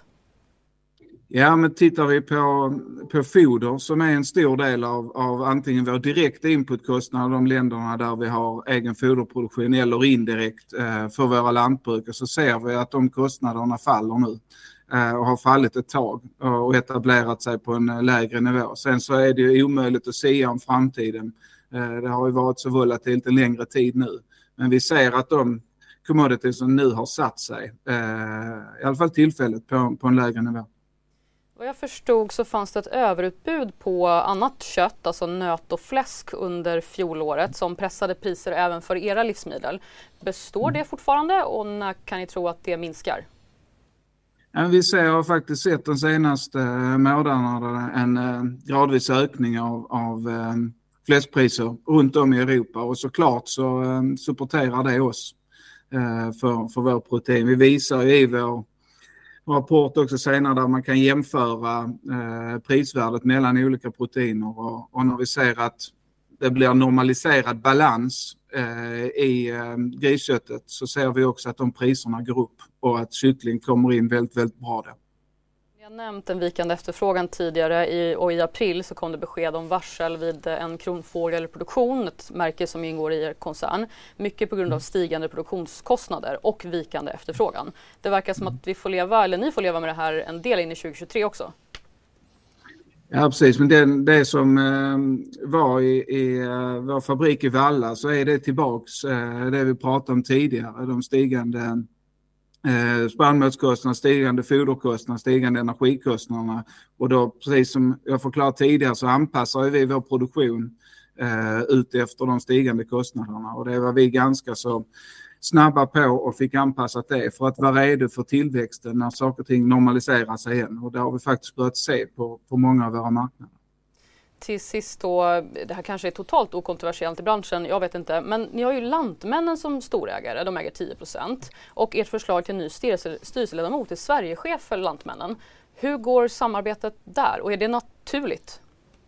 Ja, men tittar vi på, på foder som är en stor del av, av antingen vår direkta inputkostnader, de länderna där vi har egen foderproduktion, eller indirekt eh, för våra lantbrukare, så ser vi att de kostnaderna faller nu eh, och har fallit ett tag och etablerat sig på en lägre nivå. Sen så är det ju omöjligt att säga om framtiden. Eh, det har ju varit så volatilt en längre tid nu. Men vi ser att de commodities som nu har satt sig, eh, i alla fall tillfälligt, på, på en lägre nivå. Vad jag förstod så fanns det ett överutbud på annat kött, alltså nöt och fläsk under fjolåret som pressade priser även för era livsmedel. Består det fortfarande och när kan ni tro att det minskar? Ja, vi ser, har faktiskt sett de senaste månaderna en eh, gradvis ökning av, av eh, fläskpriser runt om i Europa, och såklart så eh, supporterar det oss eh, för, för vår protein. Vi visar ju i vår rapport också senare där man kan jämföra eh, prisvärdet mellan olika proteiner, och, och när vi ser att det blir normaliserad balans eh, i eh, grisköttet, så ser vi också att de priserna går upp och att kyckling kommer in väldigt, väldigt bra där. Jag nämnt en vikande efterfrågan tidigare i, och i april så kom det besked om varsel vid en kronfågelproduktion, ett märke som ingår i er koncern. Mycket på grund av stigande produktionskostnader och vikande efterfrågan. Det verkar som att vi får leva, eller ni får leva med det här en del in i tjugohundratjugotre också. Ja, precis. Men det, det som eh, var i, i eh, vår fabrik i Valla, så är det tillbaks eh, det vi pratade om tidigare. De stigande Eh, spannmålskostnader, stigande foderkostnader, stigande energikostnaderna, och då, precis som jag förklarat tidigare, så anpassar vi vår produktion eh, ut efter de stigande kostnaderna, och det var vi ganska så snabba på och fick anpassa det för att vara redo för tillväxten när saker och ting normaliserar sig igen, och det har vi faktiskt börjat se på, på många av våra marknader. Till sist då, det här kanske är totalt okontroversiellt i branschen, jag vet inte, men ni har ju Lantmännen som storägare, de äger tio procent, och ert förslag till en ny styrelse, styrelseledamot är Sverigechef för Lantmännen. Hur går samarbetet där, och är det naturligt?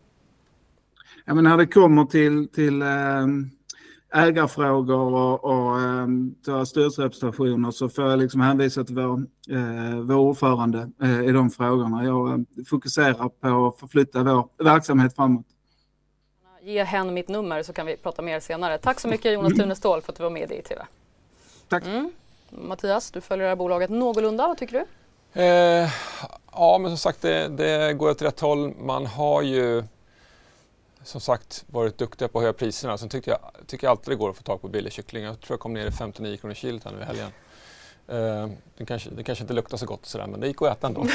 Ja, men när det kommer till, till äh, ägarfrågor och, och äh, styrelserepresentationer, så får jag liksom hänvisa till vår, äh, vår ordförande äh, i de frågorna. Jag äh, fokuserar på att förflytta vår verksamhet framåt. Ge henne mitt nummer så kan vi prata mer senare. Tack så mycket Jonas Tunestål för att du var med i T V. Tack. Mm. Mattias, du följer det här bolaget någorlunda, vad tycker du? Eh, ja, men som sagt det, det går åt rätt håll. Man har ju som sagt varit duktiga på att höja priserna. Sen tycker jag, tycker jag alltid det går att få tag på billig kyckling. Jag tror jag kom ner i femtionio kronor kilot här nu i helgen. Eh, det, kanske, det kanske inte luktar så gott sådär, men det gick att äta ändå.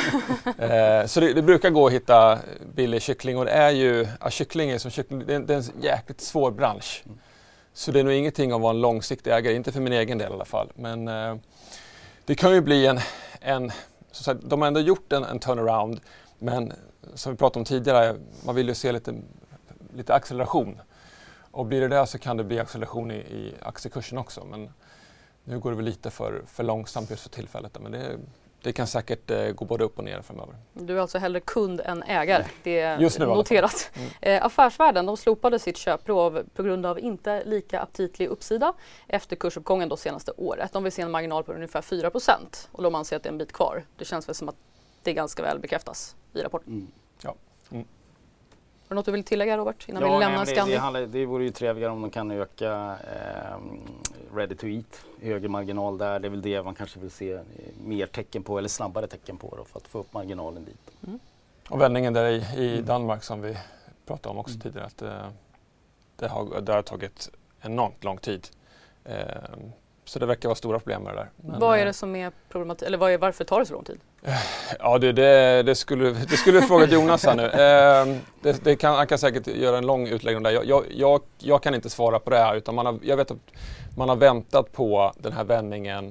eh, så det, det brukar gå att hitta billig kyckling och det är ju, ja, kyckling är som kyckling, det är, det är en jäkligt svår bransch. Mm. Så det är nog ingenting att vara en långsiktig ägare, inte för min egen del i alla fall. Men eh, det kan ju bli en, en så sagt, de har ändå gjort en, en turnaround, men som vi pratade om tidigare, man vill ju se lite, lite acceleration. Och blir det där så kan det bli acceleration i, i aktiekursen också. Men nu går det väl lite för, för långsamt just för tillfället. Men det, det kan säkert eh, gå både upp och ner framöver. Du är alltså hellre kund än ägare. Det är just nu, noterat. Mm. Eh, Affärsvärlden de slopade sitt köprov på grund av inte lika aptitlig uppsida efter kursuppgången då senaste året. De vill se en marginal på ungefär fyra procent och de anser att det är en bit kvar. Det känns väl som att det ganska väl bekräftas i rapporten. Mm. Ja. Mm. Har du något du vill tillägga, Robert, innan ja, vi lämnar det, Scandi? Det, handlar, det vore ju trevligare om de kan öka eh, ready to eat, högre marginal där. Det är väl det man kanske vill se mer tecken på, eller snabbare tecken på då, för att få upp marginalen dit. Mm. Och vändningen där i, i Danmark som vi pratade om också mm. tidigare, att det, det, har, det har tagit enormt lång tid. Eh, så det verkar vara stora problem med det där. Men, vad är det som är problematiskt, eller vad är, varför tar det så lång tid? Ja, det, det, det skulle det skulle fråga Jonas här nu. Eh, det, det kan, han kan säkert göra en lång utläggning där. Jag, jag, jag, jag kan inte svara på det här, utan man har, jag vet att man har väntat på den här vändningen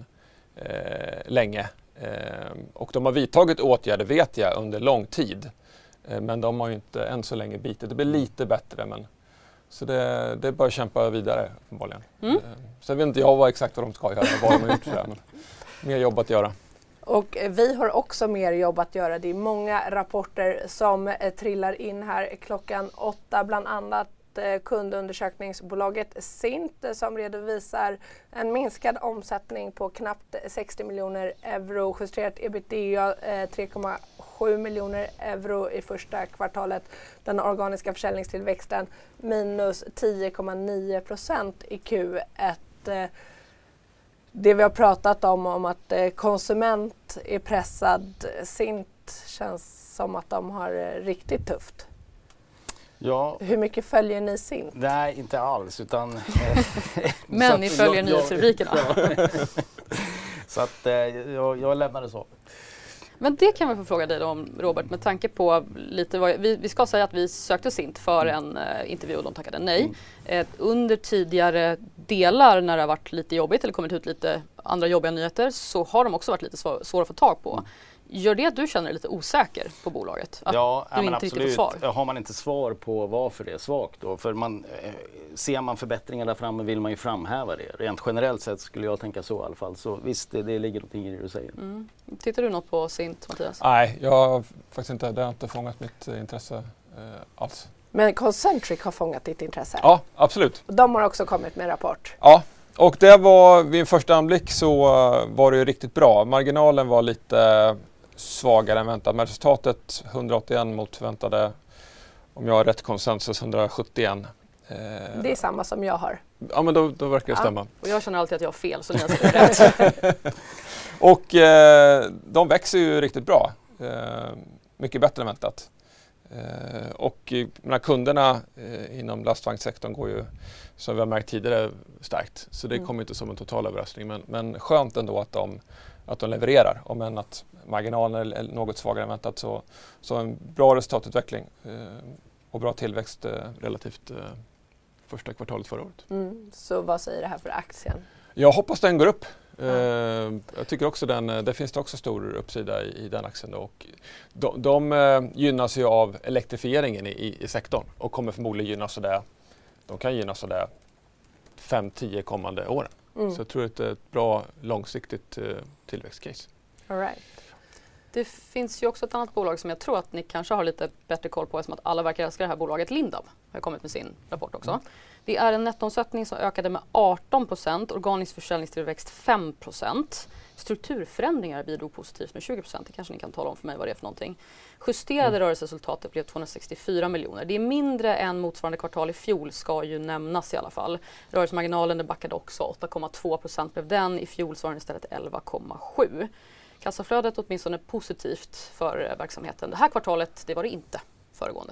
eh, länge. Eh, och de har vidtagit åtgärder, vet jag, under lång tid. Eh, men de har ju inte än så länge bitit. Det blir lite bättre, men så det, det är bara att kämpa vidare uppenbarligen. Mm. Eh, sen vet inte jag vad exakt vad de ska göra, vad de har gjort sådär, men mer jobb att göra. Och vi har också mer jobb att göra. Det är många rapporter som eh, trillar in här klockan åtta. Bland annat eh, kundundersökningsbolaget Cint eh, som redovisar en minskad omsättning på knappt sextio miljoner euro. Justerat ebitda eh, tre komma sju miljoner euro i första kvartalet. Den organiska försäljningstillväxten minus tio komma nio procent i Q ett. Eh, Det vi har pratat om, om att eh, konsument är pressad, Cint känns som att de har eh, riktigt tufft. Ja. Hur mycket följer ni Cint? Nej, inte alls. Utan, Men ni följer nyhetsrubrikerna. Ja. Så att eh, jag, jag lämnar det så. Men det kan vi få fråga dig om, Robert, med tanke på lite vad, vi, vi ska säga att vi sökte Cint för en uh, intervju och de tackade nej. Mm. Eh, under tidigare delar när det har varit lite jobbigt eller kommit ut lite andra jobbiga nyheter så har de också varit lite svår, svåra att få tag på. Mm. Gör det att du känner dig lite osäker på bolaget? Att ja, du men inte absolut. Svar? Har man inte svar på varför det är svagt då? För man, eh, ser man förbättringar där framme vill man ju framhäva det. Rent generellt sett skulle jag tänka så i alla fall. Så visst, det, det ligger någonting i det du säger. Mm. Tittar du något på Cint, Mattias? Nej, jag har faktiskt inte, det har inte fångat mitt eh, intresse eh, alls. Men Concentric har fångat ditt intresse? Ja, absolut. De har också kommit med en rapport? Ja. Och det var, vid en första anblick så var det ju riktigt bra. Marginalen var lite svagare än väntat. Men resultatet hundraåttioen mot förväntade, om jag har rätt konsensus, hundrasjuttioen. Eh, det är samma som jag har. Ja, men då, då verkar det ja. stämma. Och jag känner alltid att jag har fel, så ni har sagt rätt. Och eh, de växer ju riktigt bra. Eh, mycket bättre än väntat. Eh, och menar, kunderna eh, inom lastvagnssektorn går ju, som vi har märkt tidigare, starkt. Så det mm. kommer inte som en total överraskning. Men, men skönt ändå att de, att de levererar. Om än att marginalen är något svagare än väntat. Så, så en bra resultatutveckling eh, och bra tillväxt eh, relativt eh, första kvartalet förra året. Mm. Så vad säger det här för aktien? Jag hoppas den går upp. Mm. Uh, jag tycker också den, det finns det också stor uppsida i, i den aktien. Då. Och de de uh, gynnas ju av elektrifieringen i, i, i sektorn och kommer förmodligen gynnas av det. De kan gynnas av det fem till tio kommande åren. Mm. Så jag tror att det är ett bra långsiktigt uh, tillväxtcase. All right. Det finns ju också ett annat bolag som jag tror att ni kanske har lite bättre koll på, som att alla verkar älska det här bolaget. Lindab har kommit med sin rapport också. Mm. Det är en nettoomsättning som ökade med arton procent, organisk försäljningstillväxt fem procent. Strukturförändringar bidrog positivt med tjugo procent. Det kanske ni kan tala om för mig vad det är för någonting. Justerade mm. rörelseresultatet blev tvåhundrasextiofyra miljoner. Det är mindre än motsvarande kvartal i fjol, ska ju nämnas i alla fall. Rörelsemarginalen backade också, åtta komma två procent blev den. I fjol så var den istället elva komma sju. Kassaflödet åtminstone positivt för verksamheten. Det här kvartalet, det var det inte föregående.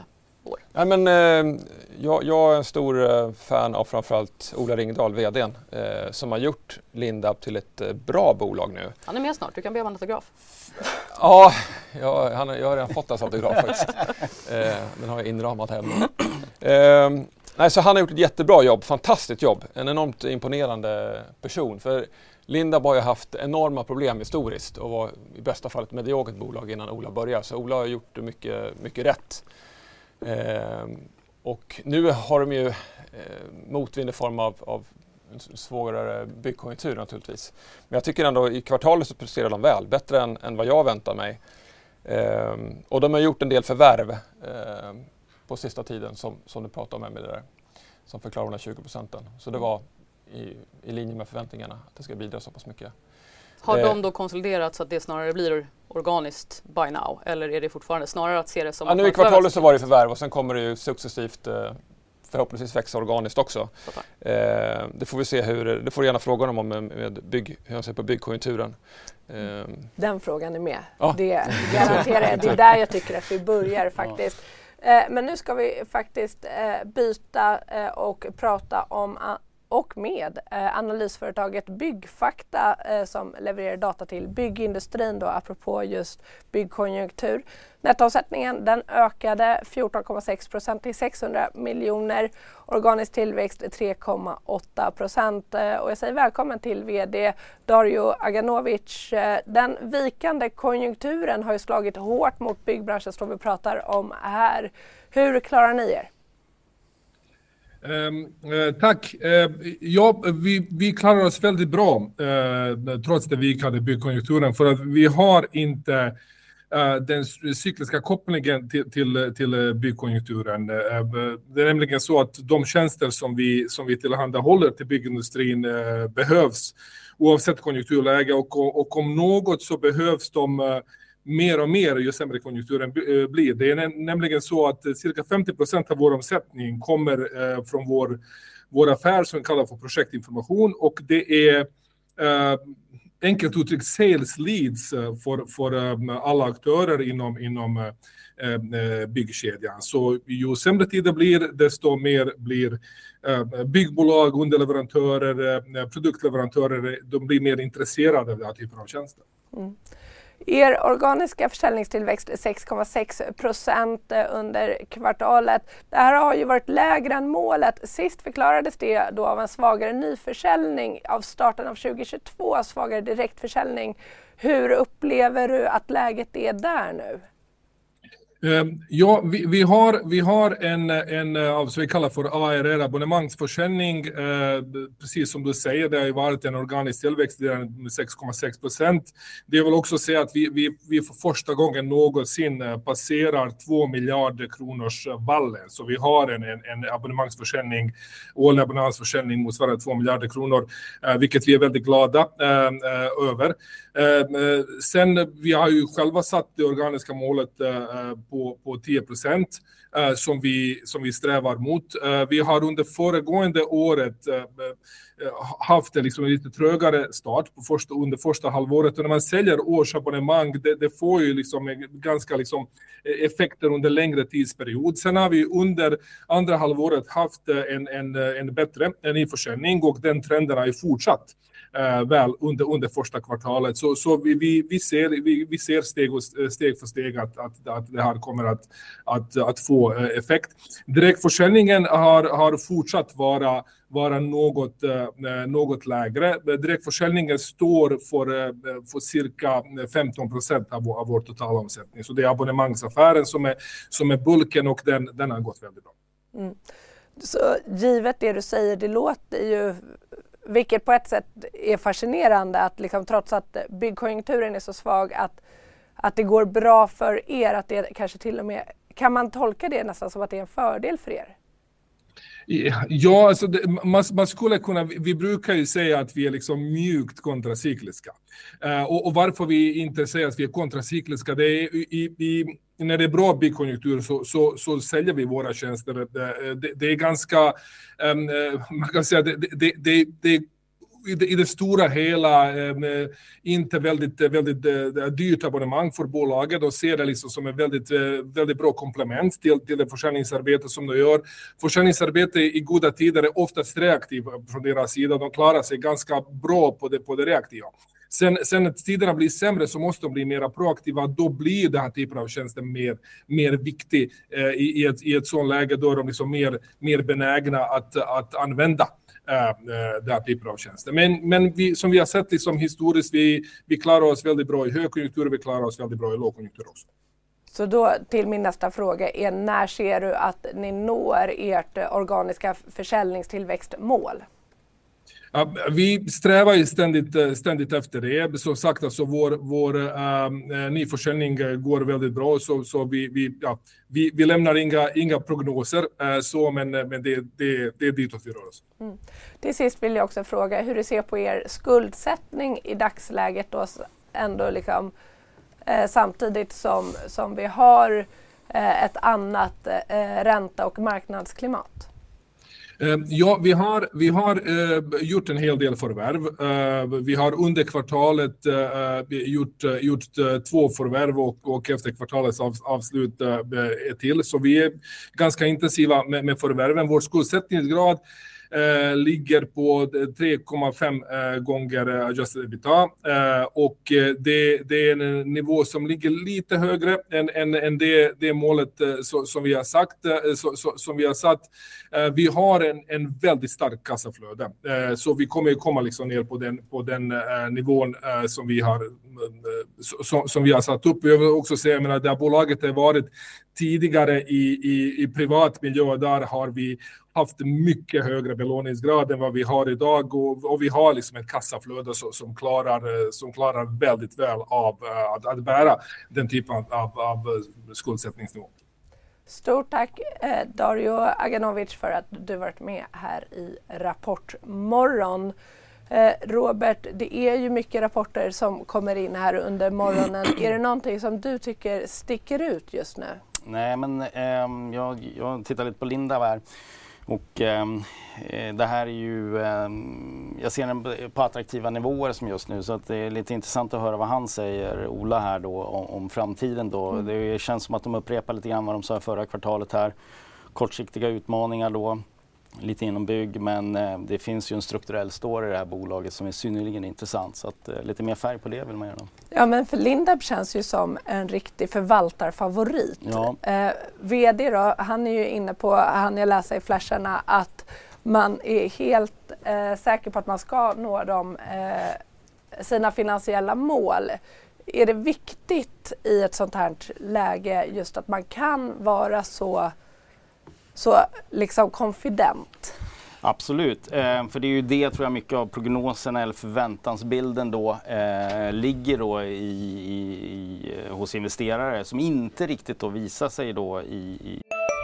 år? Ja, men, eh, jag, jag är en stor eh, fan av framförallt Ola Ringdahl, vdn, eh, som har gjort Lindab till ett eh, bra bolag nu. Han är med snart, du kan be om en autograf. Ja, jag, han, jag har redan fått hans autograf faktiskt. Eh, den har jag inramat hemma. Eh, nej, så han har gjort ett jättebra jobb, fantastiskt jobb. En enormt imponerande person. För Lindab har ju haft enorma problem historiskt och var i bästa fall ett mediokert bolag innan Ola började. Så Ola har gjort mycket, mycket rätt. Eh, och nu har de ju eh, motvind i form av, av en svårare byggkonjunktur naturligtvis. Men jag tycker ändå i kvartalet så presterar de väl, bättre än, än vad jag väntar mig. Eh, och de har gjort en del förvärv eh, på sista tiden som, som du pratade om med det där, som förklarar de här tjugo procenten. Så det var i, i linje med förväntningarna att det ska bidra så pass mycket. Har eh, de då konsoliderat så att det snarare blir organiskt by now? Eller är det fortfarande snarare att se det som... Ja, att nu i kvartalet så var det förvärv och sen kommer det ju successivt eh, förhoppningsvis växa organiskt också. Eh, det får vi se hur, det får du gärna fråga dem om med, med bygg, hur han ser på byggkonjunkturen. Eh. Den frågan är med. Ja. Det garanterar jag. Det är där jag tycker att vi börjar faktiskt. Eh, men nu ska vi faktiskt eh, byta eh, och prata om a- och med eh, analysföretaget Byggfakta eh, som levererar data till byggindustrin då, apropå just byggkonjunktur. Nettoomsättningen den ökade fjorton komma sex procent till sexhundra miljoner. Organisk tillväxt tre komma åtta procent. Eh, och jag säger välkommen till vd Dario Aganovic. Eh, den vikande konjunkturen har ju slagit hårt mot byggbranschen som vi pratar om här. Hur klarar ni er? Um, uh, tack. Uh, ja, vi, vi klarar oss väldigt bra uh, trots det vikande byggkonjunkturen för att vi har inte uh, den cykliska kopplingen till, till, till byggkonjunkturen. Uh, det är nämligen så att de tjänster som vi, som vi tillhandahåller till byggindustrin uh, behövs oavsett konjunkturläge och, och om något så behövs de uh, mer och mer ju sämre konjunkturen blir. Det är nämligen så att cirka femtio procent av vår omsättning kommer eh, från vår, vår affär som vi kallar för projektinformation och det är eh, enkelt uttryckt sales leads för, för eh, alla aktörer inom, inom eh, byggkedjan. Så ju sämre tid det blir desto mer blir eh, byggbolag, underleverantörer, eh, produktleverantörer, de blir mer intresserade av den här typen av tjänster. Mm. Er organiska försäljningstillväxt är sex komma sex procent under kvartalet. Det här har ju varit lägre än målet. Sist förklarades det då av en svagare nyförsäljning av starten av tjugohundratjugotvå, svagare direktförsäljning. Hur upplever du att läget är där nu? Ja, vi, vi har, vi har en, en som vi kallar för A R R, abonnemangsförsäljning. Eh, precis som du säger, det har varit en organisk tillväxt med sex komma sex procent. Det vill också säga att vi, vi, vi för första gången någonsin passerar två miljarder kronors vallen. Så vi har en, en, en abonnemangsförsäljning, årlig abonnemangsförsäljning motsvarande två miljarder kronor, eh, vilket vi är väldigt glada eh, över. Eh, sen vi har ju själva satt det organiska målet eh, på, på tio procent eh, som, vi, som vi strävar mot. Eh, vi har under föregående året eh, haft en liksom lite trögare start på första, under första halvåret. Och när man säljer årsabonnemang, det, det får ju liksom ganska liksom effekter under längre tidsperiod. Sen har vi under andra halvåret haft en, en, en bättre nyförsäljning och den trenden har ju fortsatt. Uh, väl under, under första kvartalet. Så, så vi, vi, vi ser, vi, vi ser steg, och, steg för steg att, att, att det här kommer att, att, att få uh, effekt. Direktförsäljningen har, har fortsatt vara, vara något, uh, något lägre. Direktförsäljningen står för, uh, för cirka femton procent av, av vår totala omsättning. Så det är abonnemangsaffären som är, som är bulken och den, den har gått väldigt bra. Mm. Så givet det du säger, det låter ju, vilket på ett sätt är fascinerande, att liksom, trots att byggkonjunkturen är så svag att, att det går bra för er, att det kanske till och med, kan man tolka det nästan som att det är en fördel för er? Ja, alltså det, man, man skulle kunna, vi brukar ju säga att vi är liksom mjukt kontracykliska. Uh, och, och varför vi inte säger att vi är kontracykliska, det är i, i, när det är bra byggkonjunktur så, så, så säljer vi våra tjänster. Det, det, det är ganska, um, man kan säga, det, det, det, det i det, i det stora hela eh, inte väldigt, väldigt eh, dyrt abonnemang för bolaget och ser det liksom som ett väldigt, eh, väldigt bra komplement till, till det försäljningsarbete som de gör. Försäljningsarbete i goda tider är oftast reaktivt från deras sida. De klarar sig ganska bra på det, på det reaktiva. Sen, sen när tiderna blir sämre så måste de bli mer proaktiva. Då blir den här typen av tjänster mer, mer viktig. Eh, i, i, ett, I ett sådant läge då är de liksom mer, mer benägna att, att använda eh, den här typen av tjänster. Men, men vi, som vi har sett liksom historiskt, vi, vi klarar oss väldigt bra i högkonjunktur och vi klarar oss väldigt bra i lågkonjunktur också. Så då till min nästa fråga är, när ser du att ni når ert organiska försäljningstillväxtmål? Ja, vi strävar ju ständigt, ständigt efter det. Som sagt, alltså vår, vår äh, nyförsäljning går väldigt bra. Så, så vi, vi, ja, vi, vi lämnar inga, inga prognoser, äh, så, men, men det, det, det är ditåt vi rör oss. Mm. Till sist vill jag också fråga hur du ser på er skuldsättning i dagsläget. Då, ändå liksom, eh, samtidigt som, som vi har eh, ett annat eh, ränta- och marknadsklimat. Ja, vi har, vi har uh, gjort en hel del förvärv. Uh, vi har under kvartalet uh, gjort, uh, gjort uh, två förvärv och, och efter kvartalets av, avslut uh, ett till. Så vi är ganska intensiva med, med förvärven. Vår skuldsättningsgrad Uh, ligger på tre komma fem uh, gånger adjusted EBITDA uh, och uh, det, det är en nivå som ligger lite högre än, än, än det, det målet uh, så, som vi har sagt, uh, så, så, som vi har satt. Uh, vi har en, en väldigt stark kassaflöde, uh, så vi kommer ju komma liksom ner på den, på den uh, nivån uh, som, vi har, uh, som, som vi har satt upp. Jag vill också säga, jag menar, det här bolaget har varit tidigare i, i, i privat miljö, där har vi haft mycket högre belåningsgrad än vad vi har idag, och, och vi har liksom ett kassaflöde som, som, klarar, som klarar väldigt väl av att, att bära den typen av, av skuldsättningsnivå. Stort tack eh, Dario Aganovic för att du varit med här i Rapportmorgon. Eh, Robert, det är ju mycket rapporter som kommer in här under morgonen. Är det någonting som du tycker sticker ut just nu? Nej, men eh, jag, jag tittar lite på Lindab här. Och eh, det här är ju, eh, jag ser den på attraktiva nivåer som just nu, så att det är lite intressant att höra vad han säger, Ola, här då om, om framtiden då. Mm. Det känns som att de upprepar lite grann vad de sa förra kvartalet här. Kortsiktiga utmaningar då, lite inom bygg, men eh, det finns ju en strukturell story i det här bolaget som är synnerligen intressant, så att eh, lite mer färg på det vill man göra. Ja, men för Lindab känns ju som en riktig förvaltarfavorit. Ja. Eh, V D då, han är ju inne på, han jag läser i flasharna, att man är helt eh, säker på att man ska nå de, eh, sina finansiella mål. Är det viktigt i ett sånt här läge just att man kan vara så Så liksom confident? Absolut, eh, för det är ju det, tror jag, mycket av prognosen eller förväntansbilden då eh, ligger då i, i, i, hos investerare som inte riktigt då visar sig då i, i...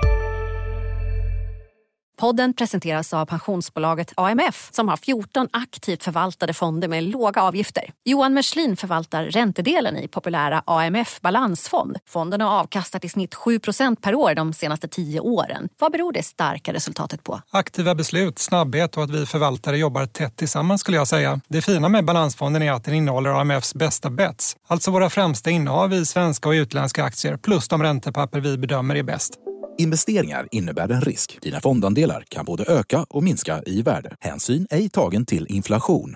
Podden presenteras av pensionsbolaget A M F som har fjorton aktivt förvaltade fonder med låga avgifter. Johan Merslin förvaltar räntedelen i populära A M F balansfond. Fonden har avkastat i snitt sju procent per år de senaste tio åren. Vad beror det starka resultatet på? Aktiva beslut, snabbhet och att vi förvaltare jobbar tätt tillsammans, skulle jag säga. Det fina med balansfonden är att den innehåller A M Fs bästa bets. Alltså våra främsta innehav i svenska och utländska aktier plus de räntepapper vi bedömer är bäst. Investeringar innebär en risk. Dina fondandelar kan både öka och minska i värde. Hänsyn ej tagen till inflation.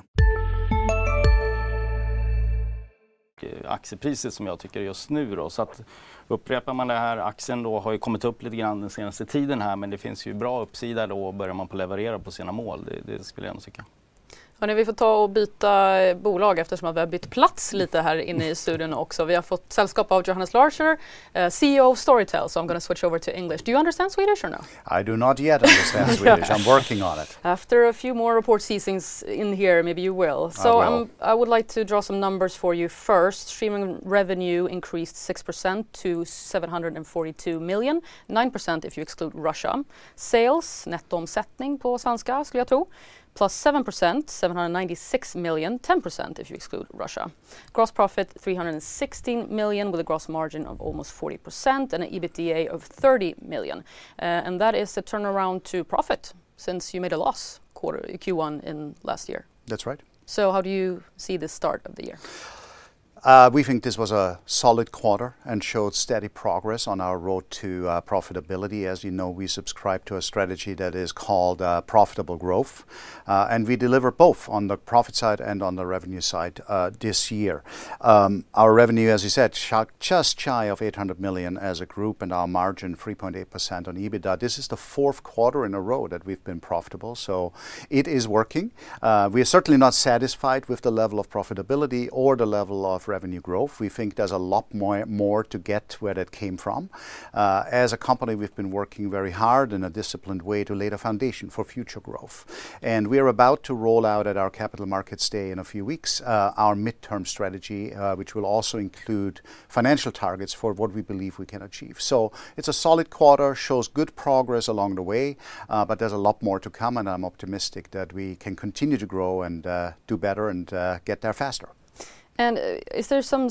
Aktiepriset som jag tycker just nu då, så att upprepar man det här, aktien då har ju kommit upp lite grann den senaste tiden här, men det finns ju bra uppsida då och börjar man på leverera på sina mål, det, det skulle jag ändå tycka. Hörrni, vi får ta och byta bolag eftersom att vi har bytt plats lite här inne i studion också. Vi har fått sällskap av Johannes Larcher, uh, C E O of Storytel, so I'm going to switch over to English. Do you understand Swedish or no? I do not yet understand Swedish. I'm working on it. After a few more report seasons in here, maybe you will. So I will. Um, I would like to draw some numbers for you first. Streaming revenue increased six percent to seven hundred forty-two million, nine percent if you exclude Russia. Sales, nettoomsättning på svenska skulle jag tro, plus seven percent, seven hundred ninety-six million, ten percent if you exclude Russia. Gross profit, three hundred sixteen million with a gross margin of almost forty percent and an EBITDA of thirty million. Uh, and that is a turnaround to profit since you made a loss quarter Q one in last year. That's right. So how do you see the start of the year? Uh, we think this was a solid quarter and showed steady progress on our road to uh, profitability. As you know, we subscribe to a strategy that is called uh, profitable growth, uh, and we deliver both on the profit side and on the revenue side uh, this year. Um, our revenue, as you said, sh- just shy of eight hundred million as a group, and our margin three point eight percent on EBITDA. This is the fourth quarter in a row that we've been profitable, so it is working. Uh, we are certainly not satisfied with the level of profitability or the level of revenue growth. We think there's a lot more, more to get where that came from. Uh, as a company, we've been working very hard in a disciplined way to lay the foundation for future growth. And we are about to roll out at our Capital Markets Day in a few weeks uh, our midterm strategy, uh, which will also include financial targets for what we believe we can achieve. So it's a solid quarter, shows good progress along the way, uh, but there's a lot more to come, and I'm optimistic that we can continue to grow and uh, do better and uh, get there faster. And uh, is there some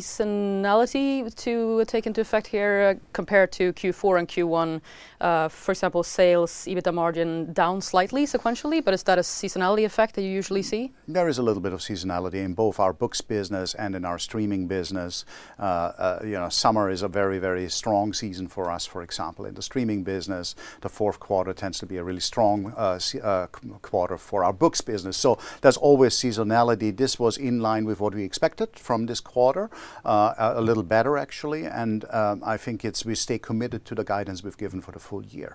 seasonality to take into effect here uh, compared to Q four and Q one? Uh, for example, sales, EBITDA margin down slightly sequentially, but is that a seasonality effect that you usually see? There is a little bit of seasonality in both our books business and in our streaming business. Uh, uh, you know, summer is a very, very strong season for us, for example. In the streaming business, the fourth quarter tends to be a really strong uh, uh, quarter for our books business. So there's always seasonality. This was in line with what we expected from this quarter, uh, a little better actually, and um, I think it's we stay committed to the guidance we've given for the full year.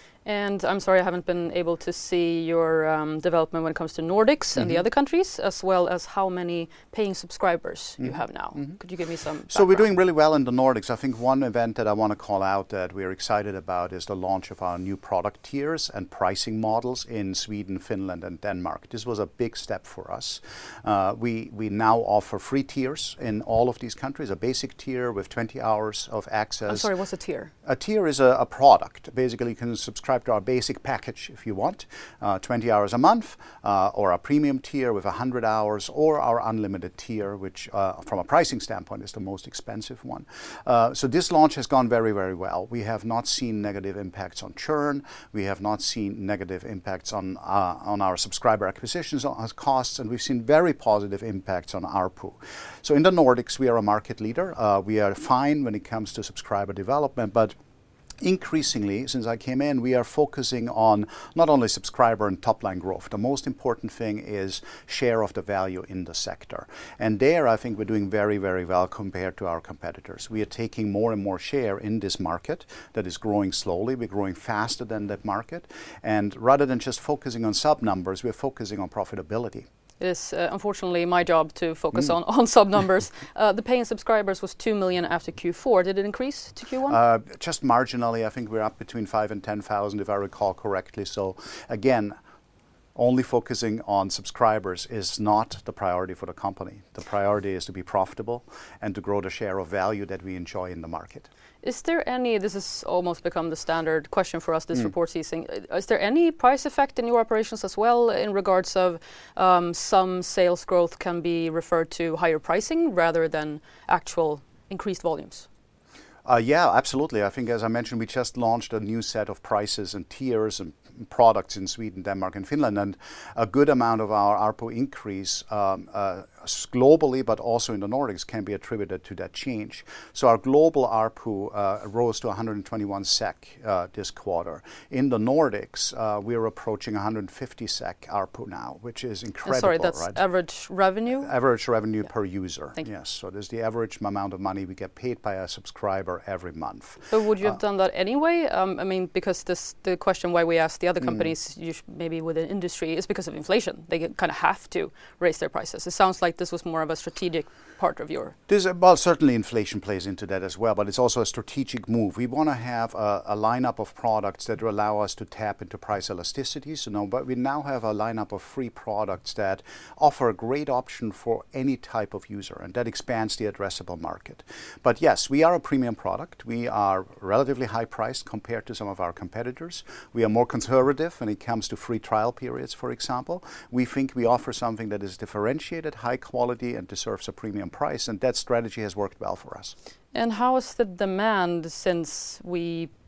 And I'm sorry I haven't been able to see your um, development when it comes to Nordics mm-hmm. and the other countries, as well as how many paying subscribers mm-hmm. you have now. Mm-hmm. Could you give me some background? So we're doing really well in the Nordics. I think one event that I want to call out that we're excited about is the launch of our new product tiers and pricing models in Sweden, Finland and Denmark. This was a big step for us. Uh, we, we now offer free tiers in all of these countries, a basic tier with twenty hours of access. I'm sorry, what's a tier? A tier is a, a product. Basically, you can subscribe to our basic package if you want, uh, twenty hours a month, uh, or a premium tier with one hundred hours, or our unlimited tier, which uh, from a pricing standpoint is the most expensive one. Uh, so this launch has gone very, very well. We have not seen negative impacts on churn. We have not seen negative impacts on uh, on our subscriber acquisitions costs, and we've seen very positive impacts on A R P U. So in the Nordics, we are a market leader. Uh, we are fine when it comes to subscriber development, but increasingly, since I came in, we are focusing on not only subscriber and top-line growth. The most important thing is share of the value in the sector. And there, I think we're doing very, very well compared to our competitors. We are taking more and more share in this market that is growing slowly. We're growing faster than that market. And rather than just focusing on sub-numbers, we're focusing on profitability. It is uh, unfortunately my job to focus mm. on, on sub numbers. uh, the paying subscribers was two million after Q four. Did it increase to Q one? Uh, just marginally. I think we're up between five and ten thousand, if I recall correctly. So again, only focusing on subscribers is not the priority for the company. The priority is to be profitable and to grow the share of value that we enjoy in the market. Is there any, this has almost become the standard question for us this mm. report season, is there any price effect in your operations as well in regards of um, some sales growth can be referred to higher pricing rather than actual increased volumes? Uh, yeah, absolutely. I think, as I mentioned, we just launched a new set of prices and tiers and products in Sweden, Denmark and Finland, and a good amount of our A R P U increase um, uh, globally, but also in the Nordics, can be attributed to that change. So our global A R P U uh, rose to one hundred twenty-one SEK uh, this quarter. In the Nordics, uh, we're approaching one hundred fifty SEK A R P U now, which is incredible. Oh, sorry, that's right? average revenue? Average revenue yeah. per user, Thank yes. So there's the average amount of money we get paid by a subscriber every month. But would you have uh, done that anyway? Um, I mean, because this the question why we asked the other companies, mm. you sh- maybe within industry, is because of inflation. They kind of have to raise their prices. It sounds like this was more of a strategic part of your... This, well, certainly inflation plays into that as well, but it's also a strategic move. We want to have a, a lineup of products that allow us to tap into price elasticity. So now, but we now have a lineup of free products that offer a great option for any type of user, and that expands the addressable market. But yes, we are a premium product. We are relatively high priced compared to some of our competitors. We are more conservative when it comes to free trial periods, for example. We think we offer something that is differentiated, high quality, and deserves a premium price, and that strategy has worked well for us. And how is the demand since we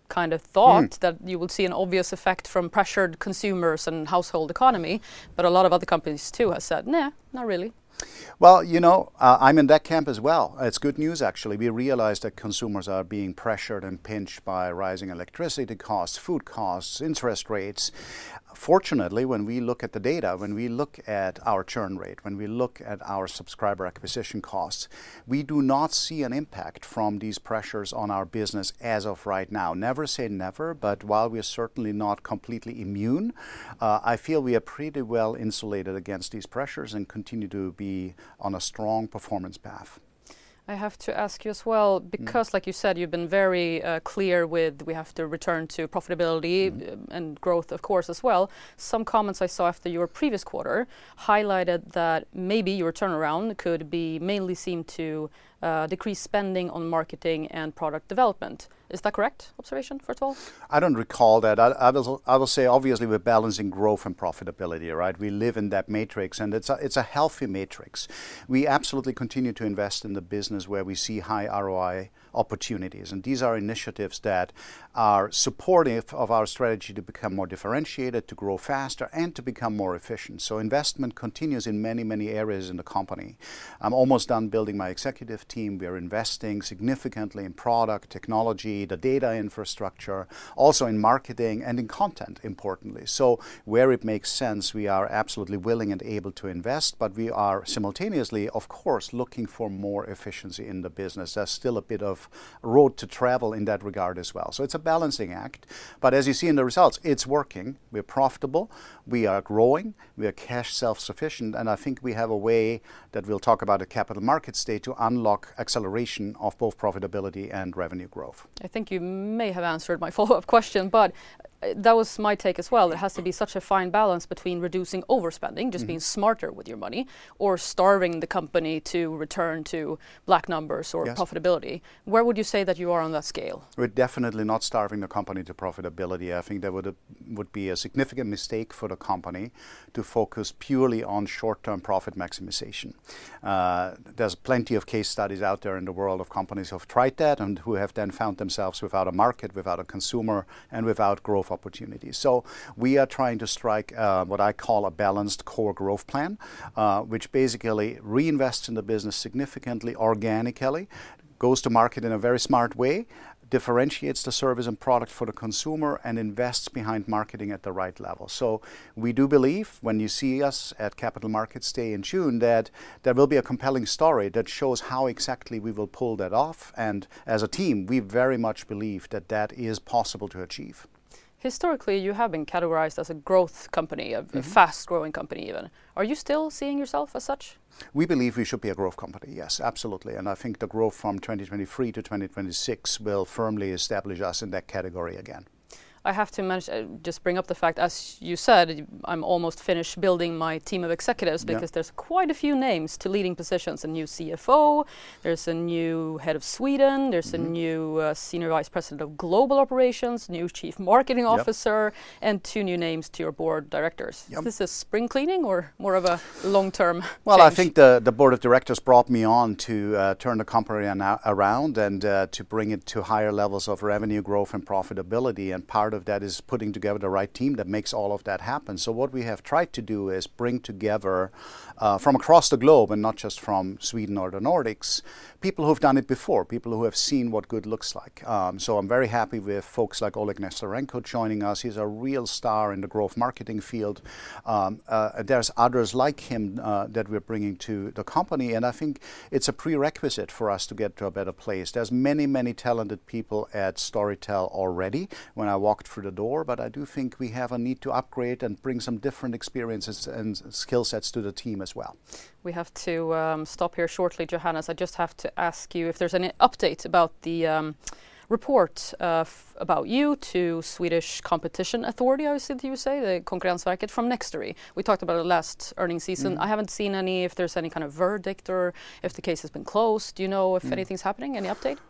kind of thought Mm. that you will see an obvious effect from pressured consumers and household economy, but a lot of other companies too have said, nah, not really. Well, you know, uh, I'm in that camp as well. It's good news, actually. We realize that consumers are being pressured and pinched by rising electricity costs, food costs, interest rates. Fortunately, when we look at the data, when we look at our churn rate, when we look at our subscriber acquisition costs, we do not see an impact from these pressures on our business as of right now. Never say never, but while we are certainly not completely immune, uh, I feel we are pretty well insulated against these pressures and continue to be on a strong performance path. I have to ask you as well, because mm. like you said, you've been very uh, clear with we have to return to profitability mm. and growth, of course, as well. Some comments I saw after your previous quarter highlighted that maybe your turnaround could be mainly seen to uh, decrease spending on marketing and product development. Is that correct observation, first of all? I don't recall that. I, I, will, I will say, obviously, we're balancing growth and profitability, right? We live in that matrix, and it's a, it's a healthy matrix. We absolutely continue to invest in the business where we see high R O I opportunities. And these are initiatives that are supportive of our strategy to become more differentiated, to grow faster, and to become more efficient. So investment continues in many, many areas in the company. I'm almost done building my executive team. We are investing significantly in product, technology, the data infrastructure, also in marketing and in content, importantly. So where it makes sense, we are absolutely willing and able to invest, but we are simultaneously, of course, looking for more efficiency in the business. There's still a bit of road to travel in that regard as well. So it's a balancing act. But as you see in the results, it's working. We're profitable. We are growing. We are cash self-sufficient. And I think we have a way that we'll talk about at Capital Markets Day to unlock acceleration of both profitability and revenue growth. I think you may have answered my follow-up question, but that was my take as well. It has to be such a fine balance between reducing overspending, just mm-hmm. being smarter with your money, or starving the company to return to black numbers or yes. profitability. Where would you say that you are on that scale? We're definitely not starving the company to profitability. I think that would, would be a significant mistake for the company to focus purely on short-term profit maximization. Uh, there's plenty of case studies out there in the world of companies who have tried that and who have then found themselves without a market, without a consumer, and without growth opportunities. So we are trying to strike uh, what I call a balanced core growth plan, uh, which basically reinvests in the business significantly, organically, goes to market in a very smart way, differentiates the service and product for the consumer, and invests behind marketing at the right level. So we do believe, when you see us at Capital Markets Day in June, that there will be a compelling story that shows how exactly we will pull that off. And as a team, we very much believe that that is possible to achieve. Historically, you have been categorized as a growth company, a, mm-hmm. a fast-growing company even. Are you still seeing yourself as such? We believe we should be a growth company, yes, absolutely. And I think the growth from twenty twenty-three to twenty twenty-six will firmly establish us in that category again. I have to mention, uh, just bring up the fact, as you said, I'm almost finished building my team of executives because yeah. there's quite a few names to leading positions. A new C F O, there's a new head of Sweden, there's mm-hmm. a new uh, senior vice president of global operations, new chief marketing yep. officer, and two new names to your board directors. Yep. Is this a spring cleaning or more of a long-term Well, change? I think the, the board of directors brought me on to uh, turn the company an- around and uh, to bring it to higher levels of revenue growth and profitability, and part of that is putting together the right team that makes all of that happen. So what we have tried to do is bring together uh, from across the globe, and not just from Sweden or the Nordics, people who've done it before, people who have seen what good looks like. Um, so I'm very happy with folks like Oleg Nesterenko joining us. He's a real star in the growth marketing field. Um, uh, there's others like him uh, that we're bringing to the company, and I think it's a prerequisite for us to get to a better place. There's many, many talented people at Storytel already when I walked through the door, but I do think we have a need to upgrade and bring some different experiences and skill sets to the team as well. We have to um, stop here shortly, Johannes. I just have to ask you if there's any update about the um, report uh, f- about you to Swedish Competition Authority, I said you say, the Konkurrensverket from Nextory. We talked about it last earnings season. Mm. I haven't seen any, if there's any kind of verdict or if the case has been closed. Do you know if mm. anything's happening? Any update?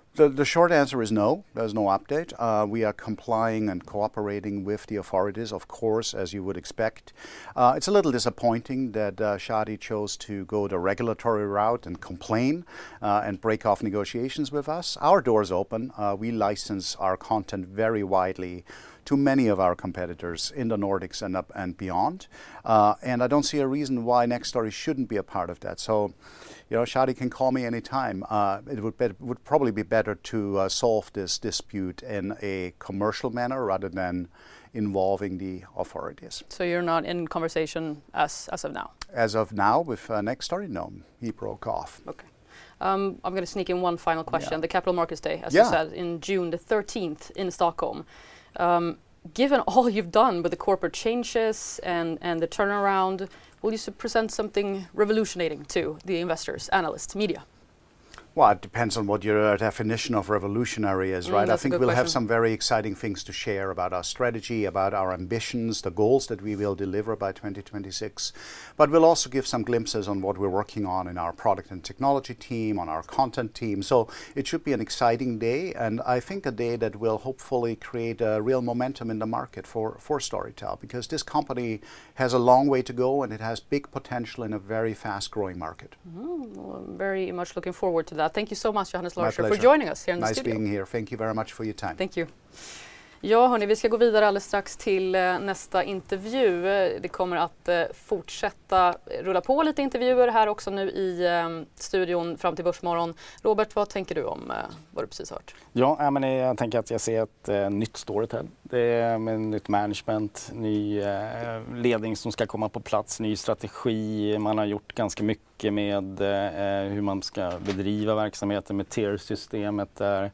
The, the short answer is no, there's no update. Uh, we are complying and cooperating with the authorities, of course, as you would expect. Uh, it's a little disappointing that uh, Shadi chose to go the regulatory route and complain uh, and break off negotiations with us. Our door's open. Uh, we license our content very widely to many of our competitors in the Nordics and up and beyond. Uh, and I don't see a reason why Nextory shouldn't be a part of that. So, you know, Shadi can call me anytime. Uh, it would, be, would probably be better to uh, solve this dispute in a commercial manner rather than involving the authorities. So you're not in conversation as, as of now? As of now, with uh, Nextory, no. He broke off. Okay. Um, I'm going to sneak in one final question. Yeah. The Capital Markets Day, as yeah. you said, in June the thirteenth in Stockholm. Um, given all you've done with the corporate changes and, and the turnaround, will you present something revolutionating to the investors, analysts, media? Well, it depends on what your definition of revolutionary is, right? Mm, I think we'll question. have some very exciting things to share about our strategy, about our ambitions, the goals that we will deliver by twenty twenty-six. But we'll also give some glimpses on what we're working on in our product and technology team, on our content team. So it should be an exciting day, and I think a day that will hopefully create a real momentum in the market for, for Storytel, because this company has a long way to go and it has big potential in a very fast-growing market. Mm, well, I'm very much looking forward to that. Thank you so much, Johannes Larsson, for joining us here in nice the studio. Nice being here. Thank you very much for your time. Thank you. Ja, hörni, vi ska gå vidare alldeles strax till eh, nästa intervju. Det kommer att eh, fortsätta rulla på lite intervjuer här också nu i eh, studion fram till Börsmorgon. Robert, vad tänker du om eh, vad du precis hört? Ja, men jag tänker att jag ser ett eh, nytt Storytel. Det är med nytt management, ny eh, ledning som ska komma på plats, ny strategi. Man har gjort ganska mycket med eh, hur man ska bedriva verksamheten med tier-systemet där.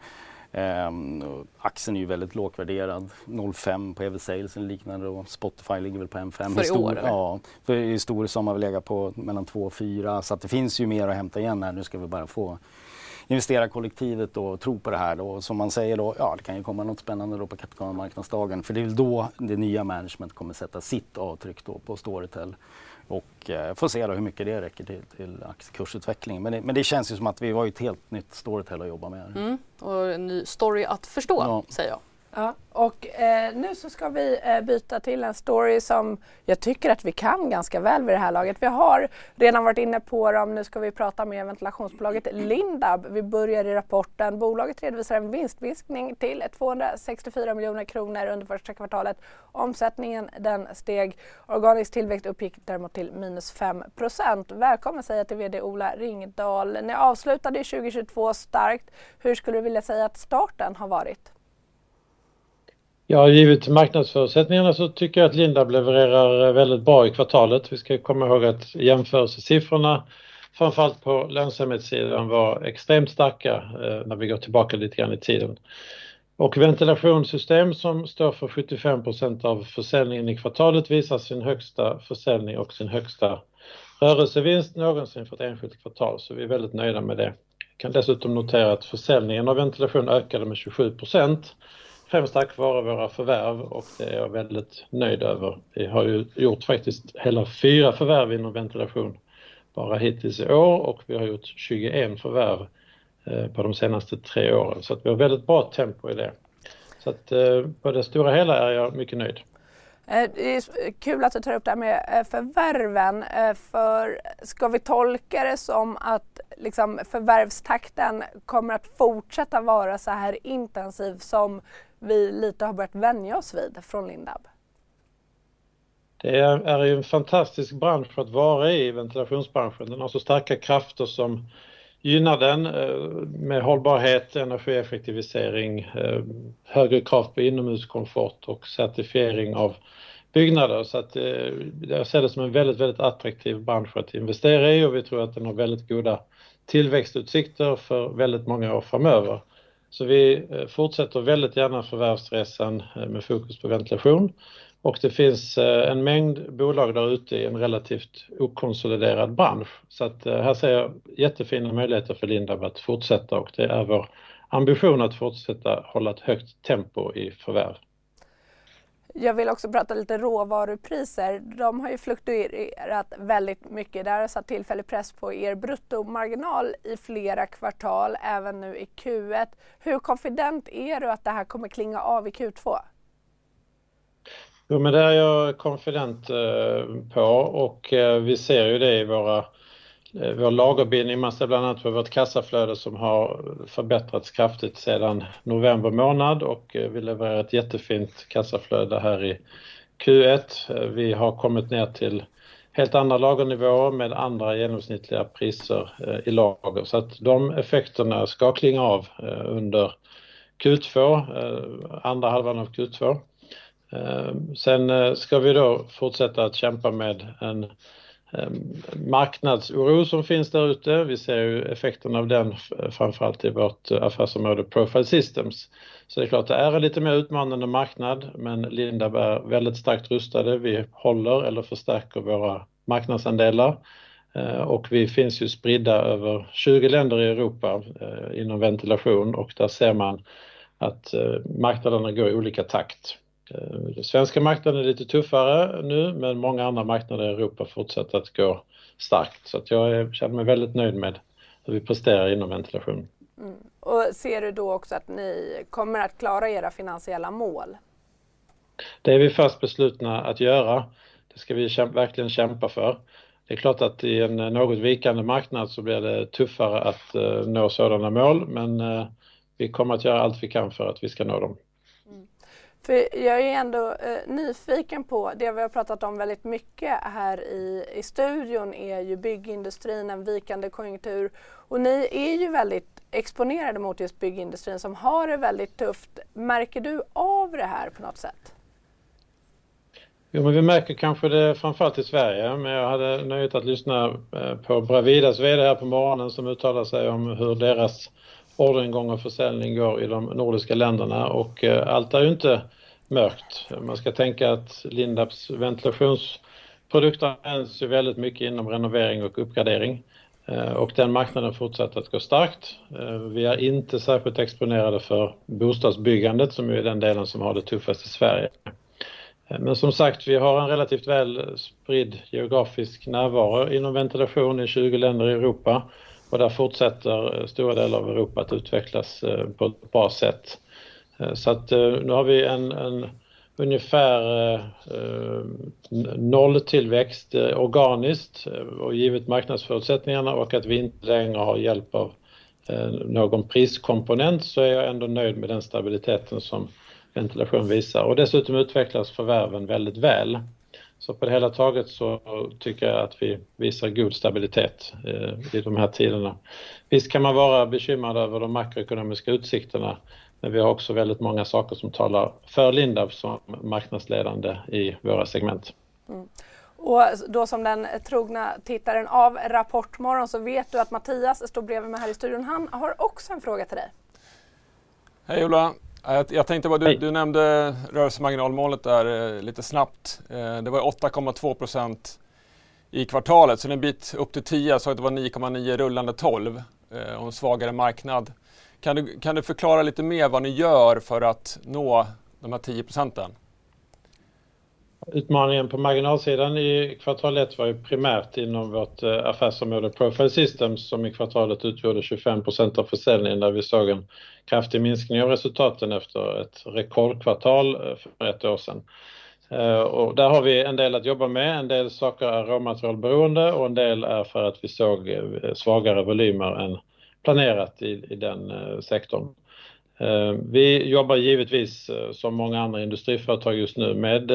Um, aktien är ju väldigt lågvärderad, noll komma fem på E V-sales eller liknande, och Spotify ligger väl på en komma fem. För i år? Eller? Ja, för historiskt har man väl legat på mellan två och fyra, så att det finns ju mer att hämta igen här. Nu ska vi bara få investera kollektivet och tro på det här då. Som man säger då, ja det kan ju komma något spännande då på kapitalmarknadsdagen, för det är väl då det nya management kommer sätta sitt avtryck då på Storytel. Och eh, får se då hur mycket det räcker till, till aktiekursutvecklingen. Men det, men det känns ju som att vi var ett helt nytt Storytel att jobba med. Mm. Och en ny story att förstå, ja. säger jag. Ja, och eh, nu så ska vi eh, byta till en story som jag tycker att vi kan ganska väl vid det här laget. Vi har redan varit inne på dem, nu ska vi prata med ventilationsbolaget Lindab. Vi börjar i rapporten. Bolaget redovisar en vinstminskning till tvåhundrasextiofyra miljoner kronor under första kvartalet. Omsättningen den steg. Organisk tillväxt uppgick däremot till minus fem procent. Välkommen säga till vd Ola Ringdahl. Ni avslutade tjugo tjugotvå starkt. Hur skulle du vilja säga att starten har varit? Ja, givet marknadsförutsättningarna så tycker jag att Lindab levererar väldigt bra i kvartalet. Vi ska komma ihåg att jämförelsesiffrorna framförallt på lönsamhetssidan var extremt starka eh, när vi går tillbaka lite grann i tiden. Och ventilationssystem som står för sjuttiofem procent av försäljningen i kvartalet visar sin högsta försäljning och sin högsta rörelsevinst någonsin för ett enskilt kvartal. Så vi är väldigt nöjda med det. Jag kan dessutom notera att försäljningen av ventilation ökade med tjugosju procent. Främst tack vare våra förvärv, och det är jag väldigt nöjd över. Vi har ju gjort faktiskt hela fyra förvärv inom ventilation bara hittills i år, och vi har gjort tjugoett förvärv eh, på de senaste tre åren. Så att vi har väldigt bra tempo i det. Så att eh, på det stora hela är jag mycket nöjd. Det är kul att du tar upp det här med förvärven, för ska vi tolka det som att liksom förvärvstakten kommer att fortsätta vara så här intensiv som vi lite har börjat vänja oss vid från Lindab? Det är, är ju en fantastisk bransch att vara i, ventilationsbranschen. Den har så starka krafter som gynnar den med hållbarhet, energieffektivisering, högre krav på inomhuskomfort och certifiering av byggnader. Så att jag ser det som en väldigt, väldigt attraktiv bransch att investera i, och vi tror att den har väldigt goda tillväxtutsikter för väldigt många år framöver. Så vi fortsätter väldigt gärna förvärvsresan med fokus på ventilation. Och det finns en mängd bolag där ute i en relativt okonsoliderad bransch. Så att här ser jag jättefina möjligheter för Lindab att fortsätta, och det är vår ambition att fortsätta hålla ett högt tempo i förvärv. Jag vill också prata lite råvarupriser. De har ju fluktuerat väldigt mycket. Det har satt tillfällig press på er bruttomarginal i flera kvartal, även nu i Q ett. Hur konfident är du att det här kommer klinga av i Q två? Jo, men det är jag konfident på, och vi ser ju det i våra vår lagerbindning. Man ser bland annat på vårt kassaflöde som har förbättrats kraftigt sedan november månad, och vi levererar ett jättefint kassaflöde här i Q ett. Vi har kommit ner till helt andra lagernivåer med andra genomsnittliga priser i lager. Så att de effekterna ska klinga av under Q två, andra halvan av Q två. Sen ska vi då fortsätta att kämpa med en marknadsoro som finns där ute. Vi ser ju effekten av den framförallt i vårt affärsområde Profile Systems. Så det är klart att det är en lite mer utmanande marknad, men Lindab är väldigt starkt rustade. Vi håller eller förstärker våra marknadsandelar, och vi finns ju spridda över tjugo länder i Europa inom ventilation, och där ser man att marknaderna går i olika takt. Den svenska marknaden är lite tuffare nu, men många andra marknader i Europa fortsätter att gå starkt. Så att jag känner mig väldigt nöjd med hur vi presterar inom ventilation. Mm. Och ser du då också att ni kommer att klara era finansiella mål? Det är vi fast beslutna att göra. Det ska vi kämpa, verkligen kämpa för. Det är klart att i en något vikande marknad så blir det tuffare att uh, nå sådana mål, men uh, vi kommer att göra allt vi kan för att vi ska nå dem. Mm. För jag är ändå eh, nyfiken på, det vi har pratat om väldigt mycket här i, i studion är ju byggindustrin, en vikande konjunktur, och ni är ju väldigt exponerade mot just byggindustrin som har det väldigt tufft. Märker du av det här på något sätt? Jo, men vi märker kanske det framförallt i Sverige, men jag hade nöjt att lyssna på Bravidas vd här på morgonen som uttalar sig om hur deras orderingång och försäljning går i de nordiska länderna, och allt är ju inte mörkt. Man ska tänka att Lindabs ventilationsprodukter används ju väldigt mycket inom renovering och uppgradering, och den marknaden fortsätter att gå starkt. Vi är inte särskilt exponerade för bostadsbyggandet som är den delen som har det tuffast i Sverige. Men som sagt, vi har en relativt väl spridd geografisk närvaro inom ventilation i tjugo länder i Europa, och där fortsätter stora delar av Europa att utvecklas på ett bra sätt. Så att nu har vi en, en ungefär eh, nolltillväxt eh, organiskt och givet marknadsförutsättningarna, och att vi inte längre har hjälp av eh, någon priskomponent, så är jag ändå nöjd med den stabiliteten som ventilation visar. Och dessutom utvecklas förvärven väldigt väl. Så på det hela taget så tycker jag att vi visar god stabilitet eh, i de här tiderna. Visst kan man vara bekymrad över de makroekonomiska utsikterna, men vi har också väldigt många saker som talar för Lindab som marknadsledande i våra segment. Mm. Och då som den trogna tittaren av Rapportmorgon så vet du att Mattias står bredvid mig här i studion. Han har också en fråga till dig. Hej Ola. Jag tänkte bara, du, du nämnde rörelsemarginalmålet där lite snabbt. Det var åtta komma två procent i kvartalet, så det är en bit upp till tio. Jag sa att det var nio komma nio rullande tolv och en svagare marknad. Kan du, kan du förklara lite mer vad ni gör för att nå de här tio procenten? Utmaningen på marginalsidan i kvartal ett var ju primärt inom vårt affärsområde Profile Systems, som i kvartalet utgjorde tjugofem procent av försäljningen, där vi såg en kraftig minskning av resultaten efter ett rekordkvartal för ett år sedan. Och där har vi en del att jobba med. En del saker är råmaterialberoende och en del är för att vi såg svagare volymer än planerat i, i den sektorn. Vi jobbar givetvis som många andra industriföretag just nu med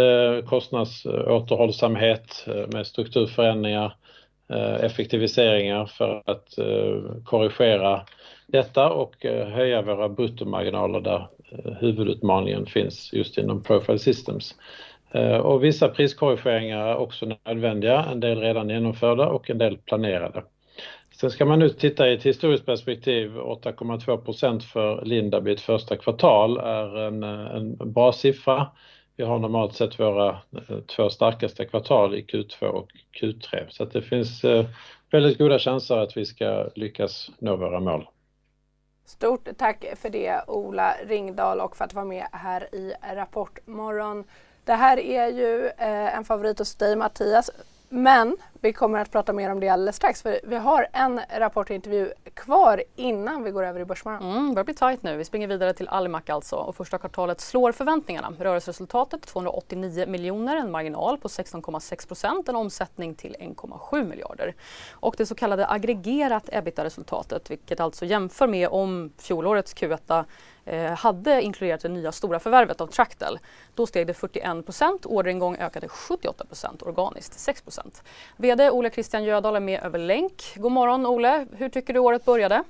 kostnadsåterhållsamhet, med strukturförändringar, effektiviseringar för att korrigera detta och höja våra bruttomarginaler där huvudutmaningen finns just inom Profile Systems. Och vissa priskorrigeringar är också nödvändiga, en del redan genomförda och en del planerade. Sen ska man nu titta i ett historiskt perspektiv. åtta komma två procent för Lindab i ett första kvartal är en, en bra siffra. Vi har normalt sett våra två starkaste kvartal i Q två och Q tre. Så att det finns väldigt goda chanser att vi ska lyckas nå våra mål. Stort tack för det Ola Ringdahl och för att vara med här i Rapportmorgon. Det här är ju eh, en favorit hos dig, Mattias. Men vi kommer att prata mer om det alldeles strax. För vi har en rapportintervju kvar innan vi går över i Börsmorgon. Mm, det börjar bli tajt nu. Vi springer vidare till Alimak alltså. Och första kvartalet slår förväntningarna. Rörelseresultatet tvåhundraåttionio miljoner, en marginal på sexton komma sex procent, en omsättning till en komma sju miljarder. Och det så kallade aggregerat ebitda-resultatet, vilket alltså jämför med om fjolårets Q ett eh, hade inkluderat det nya stora förvärvet av Tractel. Då steg det fyrtioen procent, orderingång ökade sjuttioåtta procent, organiskt sex procent. V D Ole Christian Gödahl är med över länk. God morgon Ole, hur tycker du året började?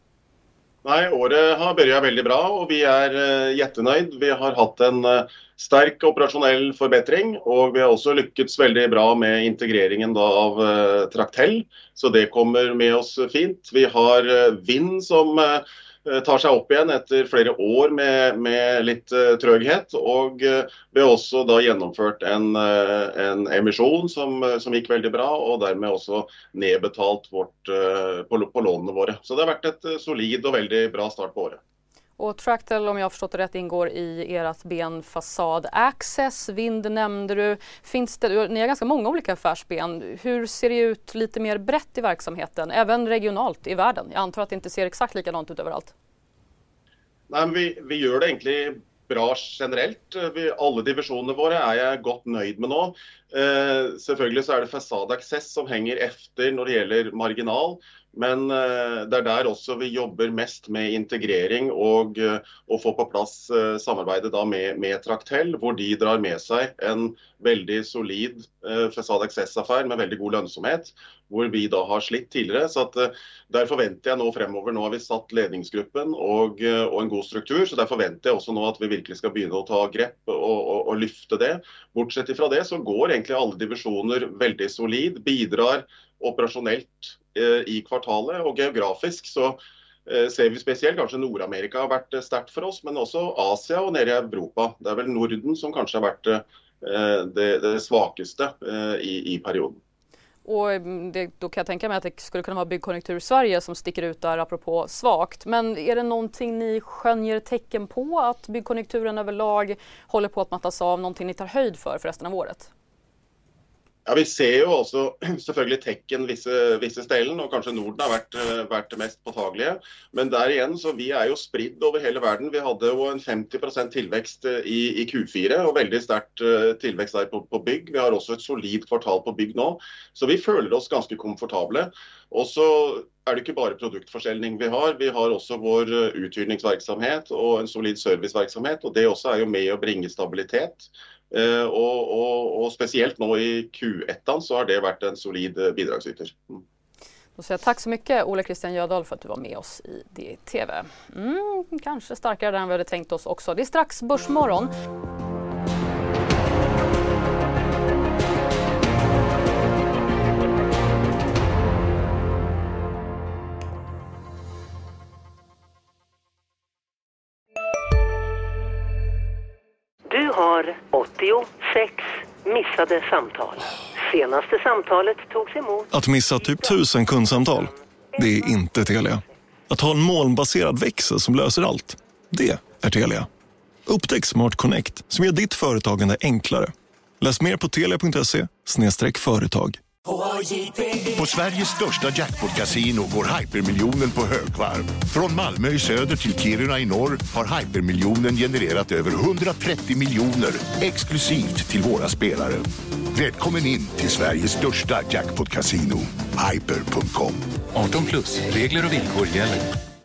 Nej, året har börjat väldigt bra och vi är uh, jättenöjd. Vi har haft en uh, stark operationell förbättring och vi har också lyckats väldigt bra med integreringen då av uh, Tractel. Så det kommer med oss fint. Vi har uh, Vind som uh, tar sig upp igen efter flera år med, med lite uh, tröghet och uh, vi har också då genomfört en, uh, en emission som, uh, som gick väldigt bra och därmed också nedbetalt vårt, uh, på, på lånen våra. Så det har varit ett uh, solid och väldigt bra start på året. Och Tractel, om jag har förstått det rätt, ingår i ert ben Facade Access. Vind nämnde du. Finns det, ni har ganska många olika affärsben. Hur ser det ut lite mer brett i verksamheten, även regionalt i världen? Jag antar att det inte ser exakt likadant ut överallt. Nej, men vi, vi gör det egentligen bra generellt. Vi, alla divisioner våra är jag gott nöjd med nu. Eh, selvfølgelig så är det Facade Access som hänger efter när det gäller marginal. Men eh, det är där också vi jobbar mest med integrering och, eh, och få på plats eh, samarbetet då med, med Tractel, hvor de drar med sig en väldigt solid eh, Facade Access-affär med väldigt god lönsamhet, hvor vi då har slitt tidigare. Så att, eh, där förväntar jag nu fremover, nu har vi satt ledningsgruppen och, eh, och en god struktur, så där förväntar jag också nu att vi verkligen ska börja ta grepp och, och, och lyfta det. Bortsett ifrån det så går egentligen alla divisioner väldigt solid, bidrar operationellt i kvartalet och geografiskt så eh, ser vi speciellt kanske Nordamerika har varit starkt för oss, men också Asien och nere i Europa. Det är väl Norden som kanske har varit eh, det, det svagaste eh, i, i perioden. Och det, då kan jag tänka mig att det skulle kunna vara byggkonjunktur i Sverige som sticker ut där apropå svagt. Men är det någonting ni skönjer tecken på att byggkonjunkturen överlag håller på att mattas av, någonting ni tar höjd för för resten av året? Ja, vi ser ju också selvfølgelig tecken vissa, vissa ställen och kanske Norden har varit, varit det mest påtagliga. Men där igen så vi är ju spridd över hela världen. Vi hade ju en femtio procent tillväxt i, i Q fyra och väldigt stark tillväxt där på, på bygg. Vi har också ett solid kvartal på bygg nu. Så vi känner oss ganska komfortabla. Och så är det inte bara produktförsäljning vi har. Vi har också vår uthyrningsverksamhet och en solid serviceverksamhet. Och det också är ju med att bringa stabilitet. Uh, och, och, och speciellt nu i Q ett så har det varit en solid uh, bidragsyter. Mm. Då säger jag tack så mycket Ole Christian Gödahl för att du var med oss i D T V. Mm, kanske starkare än vi hade tänkt oss också. Det är strax Börsmorgon. Du har åttiosex missade samtal. Senaste samtalet togs emot. Att missa typ tusen kundsamtal, det är inte Telia. Att ha en molnbaserad växel som löser allt, det är Telia. Upptäck Smart Connect som gör ditt företagande enklare. Läs mer på telia punkt se slash företag. På Sveriges största jackpot-casino går hypermiljonen på högvarv. Från Malmö i söder till Kiruna i norr har hypermiljonen genererat över hundratrettio miljoner exklusivt till våra spelare. Välkommen in till Sveriges största jackpot-casino, hyper punkt com. arton plus, regler och villkor gäller.